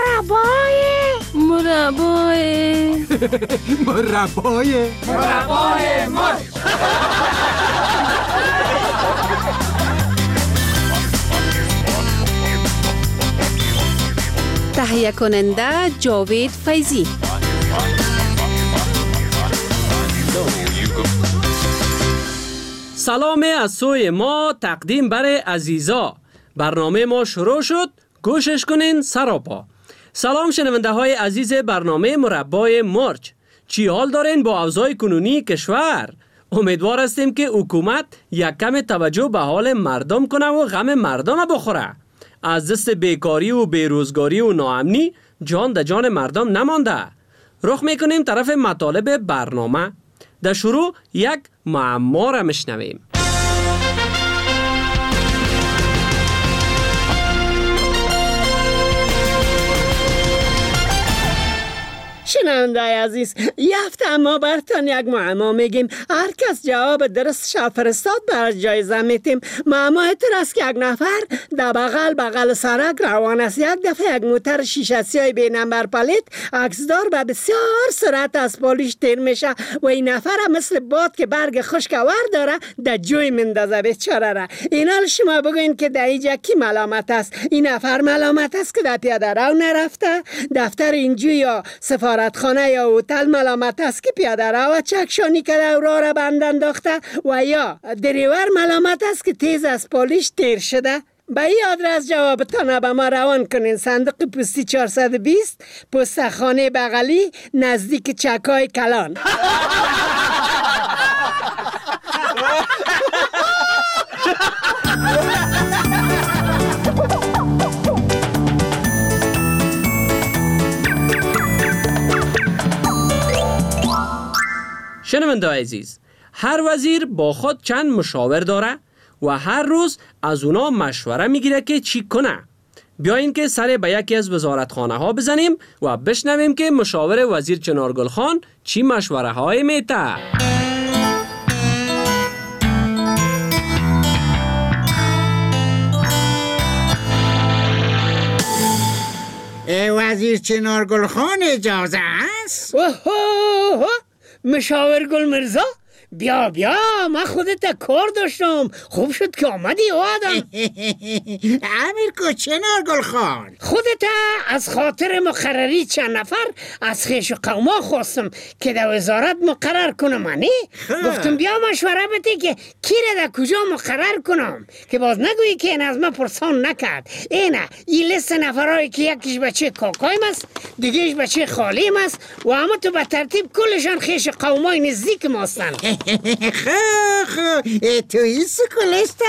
تهیه کننده جاوید فیضی. سلام از سوی ما تقدیم بر عزیزا. برنامه ما شروع شد، گوشش کنین سراپا. سلام شنونده های عزیز برنامه مربای مرچ، چی حال دارین با اوضاع کنونی کشور؟ امیدوار هستیم که حکومت یک کم توجه به حال مردم کنه و غم مردم بخوره. از دست بیکاری و بیروزگاری و ناامنی جان در جان مردم نمانده. رخ میکنیم طرف مطالب برنامه. در شروع یک معما را میشنویم. شنونده عزیز، یه هفته ما برتان یک معما میگیم، هر کس جواب درست شا فرستاد بر جایزه میتیم. معما اینطور است که یک نفر در بغل سرک روان است، یک دفعه یک موتر شیشه سیاه بی نمبر پلیت عکسدار به بسیار سرعت از پالیش تیر میشه و این نفر مثل باد که برگ خشکاور داره در جوی مندازه بیچاره را. اینا شما بگوین که در اینجا کی ملامت است؟ این نفر ملامت است که در پیاده رو نرفته؟ دفتر اینجوی یا سفارتخانه یا هتل ملامت است که پیاده رو و چکشانی کرده و راه را بند انداخته؟ و یا دریور ملامت است که تیز از پالیش تیر شده؟ به این آدرس جوابتان به ما روان کنین. صندوق پستی 420 پستخانه بغلی نزدیک چکای کلان. شنونده عزیز، هر وزیر با خود چند مشاور داره و هر روز از اونا مشوره میگیره که چی کنه. بیایین که سر به یکی از وزارتخانه ها بزنیم و بشنویم که مشاور وزیر چنارگل خان چی مشوره های میته. وزیر چنارگل خان اجازه است؟ مشاور گل مرزا بیا من خودت کار داشتم، خوب شد که آمدی آدم. امیر کو چنارگل خان، خودت از خاطر مقرری چند نفر از خیش و قوما خواستم که در وزارت مقرر کنم. گفتم بیا مشوره بده که کی را در کجا مقرر کنم، که باز نگویی که این از من پرسان نکرد. این لیست نفرهایی که یکیش بچه کاکایم است، دیگهش بچه خالیم است و اما تو به ترتیب کلشان خیش قومای نزدیک ماستن. تو این سکولسته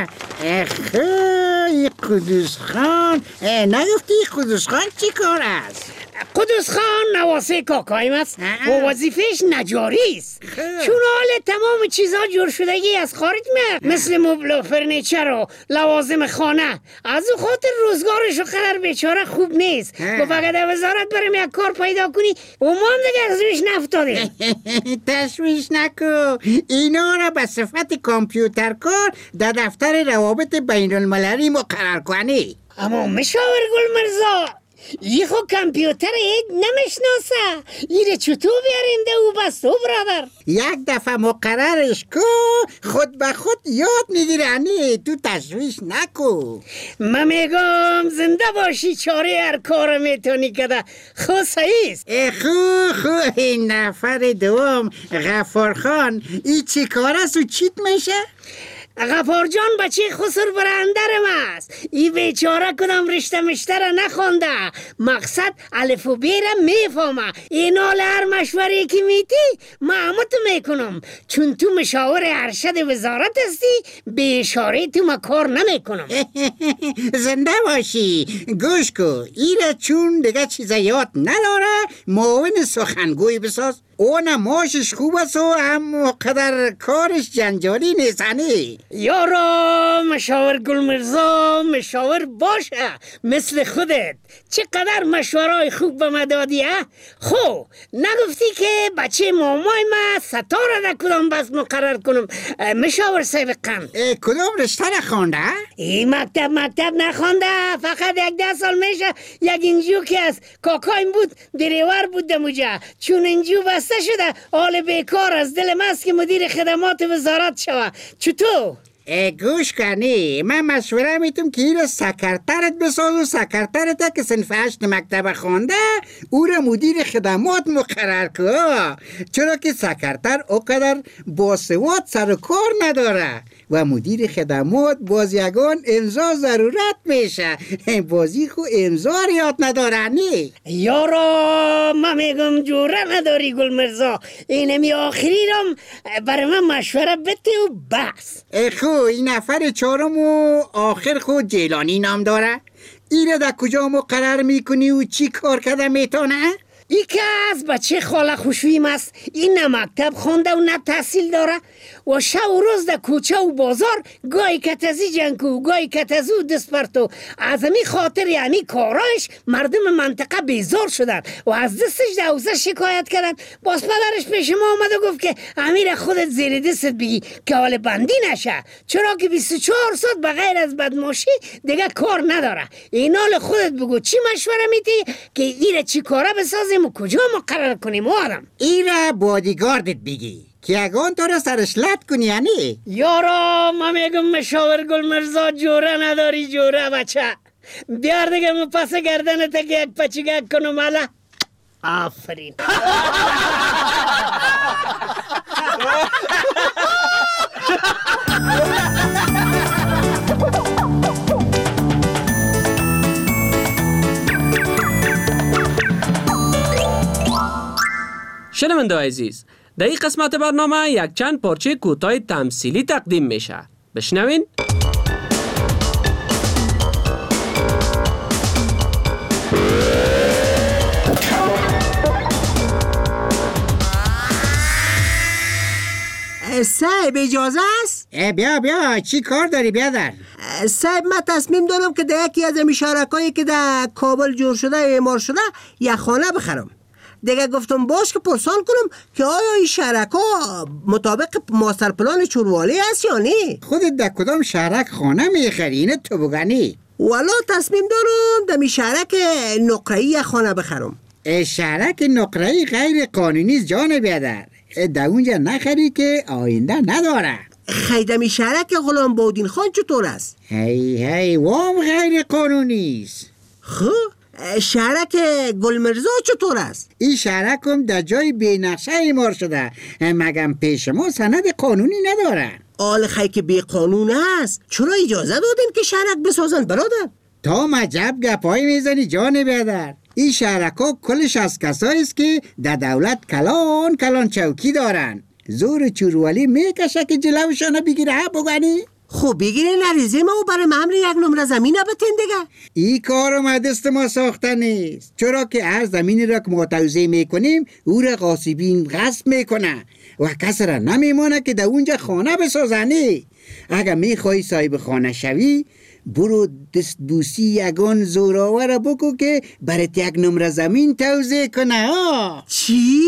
قدوس خان، نگفتی قدوس خان چی کار است؟ قدوس خان نواسه کاکایم است و وظیفهش نجاری است، چون حال تمام چیزها جور شدگی از خارج میاد، مثل مبل و فرنیچر و لوازم خانه. از او خاطر روزگارش و قدر بیچاره خوب نیست و فقط در وزارت بریم یک کار پیدا کنی و ما هم دیگه از روش نفتاده. تشویش نکو، اینا را به صفت کامپیوتر کار در دفتر روابط بین المللی مقرر کنی. اما مشاور گل مرزا، ای خو کامپیوتر اید نمیشناسه، ایره چطور بیاریم ده او بستو برادر؟ یک دفعه مقررش کو خود به خود یاد میگیرنی، تو تشویش نکو. من میگم زنده باشی، چاره هر کار میتونی کده، خو سعیست. خو این نفر دوم غفار خان، ای چی کار است و چیت میشه؟ غفار جان بچه خسر برندرم است، ای بیچاره کدام رشته مشته را نخونده، مقصد الف و ب را میفهمه. این حال هر مشوری که میتی معموت میکنم، چون تو مشاور ارشد وزارت هستی، به اشاره تو ما کار نمیکنم. زنده باشی، گوش کو، ای را چون دیگه چیز یاد نداره معاون سخنگوی بساز. اون ماشش خوب است و هم قدر کارش جنجالی نیستنی. یارا مشاور گل مرزا مشاور باشه مثل خودت. چقدر مشورای خوب به ما دادی. خو نگفتی که بچه مامای ما ستاره در کدام بس مقرر کنم مشاور سابقا؟ کدام رشته نخونده؟ این مکتب نخونده، فقط 10 سال میشه یک انجیو که از کاکایم بود دریور بود دموجه، چون انجیو بسته شده حال بیکار از دل ماست که مدیر خدمات وزارت شوه. چطور؟ گوش کنی، من مشوره میتونم که این سکرترت بساز و سکرترت که صنف 8 مکتب خونده او را مدیر خدمات مقرر که، چرا که سکرتر اوقدر باسواد سر و کار نداره و مدیر خدمات باز یگان امضا ضرورت میشه، بازی خو امضا یاد نداره نی. یارا من میگم جوره نداری گل مرزا، اینمی آخری رام برای من مشوره بده و بس. خو این نفر چهارم و آخر خود جیلانی نام داره، این را در کجا مقرر میکنی و چی کار کرده میتونه؟ ای که از بچه خاله خوشویم است، این نه مکتب خونده و نه تحصیل داره و شب و روز در کوچه و بازار گاهی کتزی جنکو گاهی کتزو دسپرتو. از همی خاطر یعنی کارایش مردم منطقه بیزار شدن و از دستش دوزه شکایت کردن. باز پدرش پیش ما آمد و گفت که امیر خودت زیر دستت بگی که حال بندی نشه، چرا که 24 ساعت بغیر از بدماشی دیگه کار نداره. این حال خودت بگو چی مشوره میدی که ایره چی کاره بسازیم و کجا مقرر کنیم آدم؟ ایره بادیگاردت بگی که اگان تو را سرش لط کنی یعنی؟ یارا من میگم مشاور گل مرزا جوره نداری جوره بچه، بیار دیگه من پس گردنت که یک پچگک کنم. الا آفرین. شنونده عزیز، در این قسمت برنامه یک چند پارچه کوتاه تمثیلی تقدیم میشه. بشنوین. صاحب اجازه است؟ بیا چی کار داری بیادر؟ صاحب من تصمیم دارم که در یکی از این شهرکایی که در کابل جور شده اعمار شده یک خانه بخرم. دیگه گفتم باش که پرسان کنم که آیا این شهرکا مطابق ماستر پلان چوروالی هست یا نه؟ خودت در کدام شهرک خانه میخری؟ اینه تو بگنی؟ والا تصمیم دارم در می شهرک نقره‌ای یک خانه بخرم. شهرک نقره‌ای غیر قانونی جان بیادر، در اونجا نخری که آینده نداره. خیدمی شهرک غلام بودین خان چطور است؟ هی وام غیر قانونی است. خب شهرک گلمرزا چطور است؟ این شهرک هم در جای بی نقشه اعمار شده، مگم پیش ما سند قانونی نداره. آل خی که بی قانون است، چرا اجازه دادین که شهرک بسازن برادر؟ تا مجب گپای میزنی جان بیادر. این شهرکا کلش از کسایی است که در دولت کلان چوکی دارن. زور چوروالی میکشه که جلوشانه بگیره بگنی؟ خب بگیره نریزه ما و برای ممر یک نمره زمین بتین دیگه. این کار ما دست ما ساخته نیست، چرا که هر زمینی را که ما توزیع میکنیم او را غاصبین غصب میکنه و کس را نمیمانه که در اونجا خانه بسازنی. اگر میخوای صاحب خانه شوی برو دست بوسی یگان زوراور بکو که برات یک نمره زمین توزیع کنه. چی؟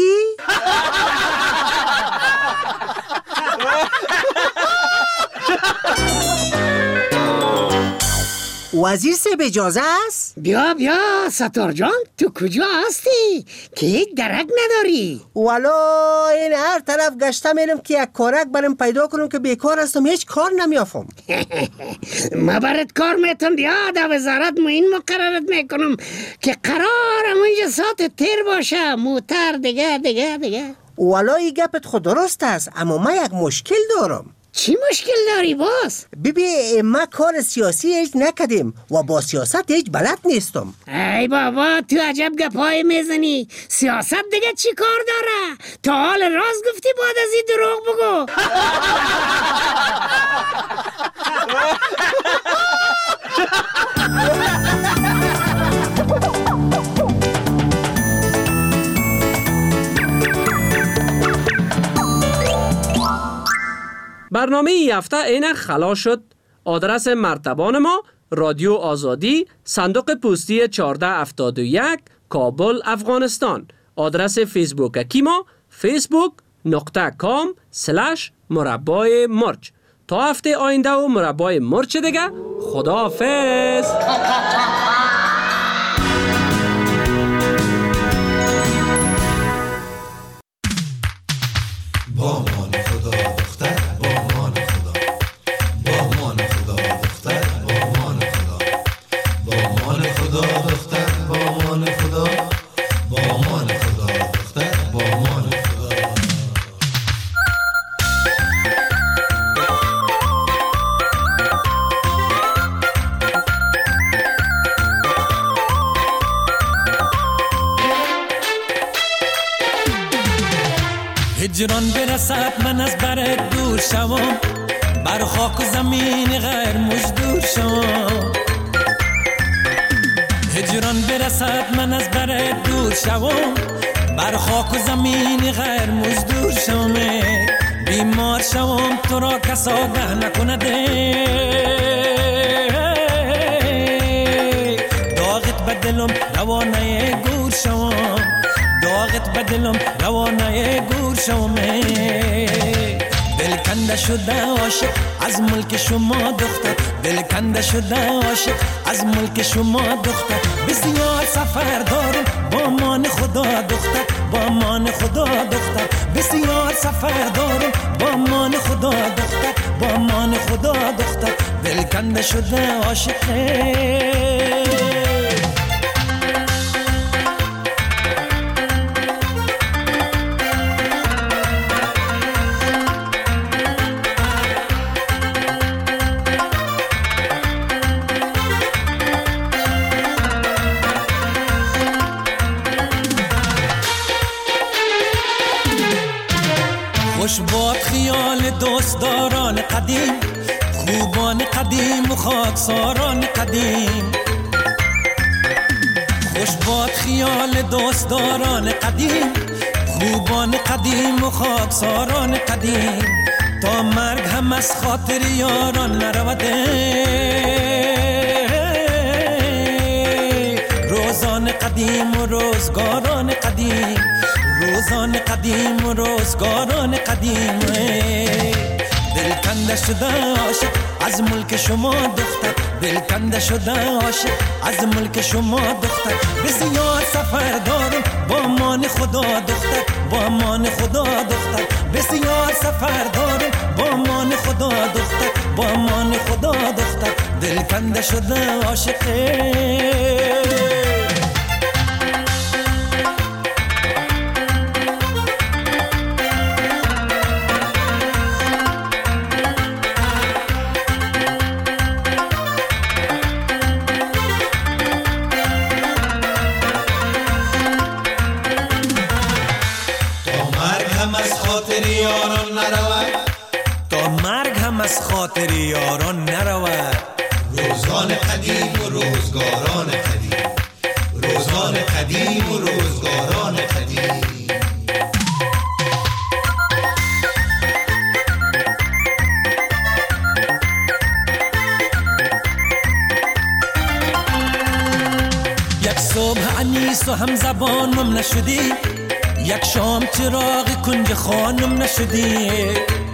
وزیر صاحب اجازه است؟ بیا ستار جان، تو کجا هستی که هیچ درک نداری؟ والا این هر طرف گشته میرم که یک کارک برم پیدا کنم که بیکار هستم، هیچ کار نمیافم. ما برات کار میتونم، بیا در وزارت این مقررت میکنم که قرار همونجا ساعت تیر باشه، موتر دیگه. والا این گپت خود درست است، اما من یک مشکل دارم. چی مشکل داری باز؟ بیبی ما کار سیاسی هیچ نکدیم و با سیاست هیچ بلد نیستم. ای بابا تو عجب گپای میزنی، سیاست دیگه چی کار داره؟ تا حال راست گفتی بعد از این دروغ بگو. برنامه ای هفته اینک خلاص شد. آدرس مرتبان ما رادیو آزادی، صندوق پستی 1471 کابل افغانستان. آدرس فیسبوک کی ما facebook.com/مربای مرچ. تا هفته آینده و مربای مرچ دیگه، خداحافظ. هجران برسد من از برت دور شوم، بر خاک و زمین غیر مجدور شوم. هجران برسد من از برت دور شوم، بر خاک و زمین غیر مجدور شوم. بیمار شوم تو را کس آگه نکنده، داغت بدلم روانه گور شوم، داغت بدلم روانه گور شوم. دل کنده شده عاشق از ملک شما دختر، دل کنده شده عاشق از ملک شما دختر. بسیار سفر دارم با مان خدا دختر، با مان خدا دختر. بسیار سفر دارم با مان خدا دختر، با مان خدا دختر. دل کنده شده عاشق. خوش باد خیال دوستداران قدیم، خوبان قدیم و خاکساران قدیم. خوش باد خیال دوستداران قدیم، خوبان قدیم و خاکساران قدیم. تا مرگ هم از خاطر یاران نرود. روزان قدیم و روزگاران قدیم، روزان قدیم و روزگاران قدیم. دل کنده شده عاشق از ملک شما دختر، دل کنده شده عاشق از ملک شما دختر. بسیار سفر دارم با مان خدا دختر، با مان خدا دختر. بسیار سفر دارم با مان خدا دختر، با مان خدا دختر. دل کنده شده عاشقه. از خاطر یاران نرود. روزان قدیم و روزگاران قدیم، روزان قدیم و روزگاران قدیم. یک صبح انیس و هم زبانم نشدی، یک شام چراغ کنج خانم نشدی.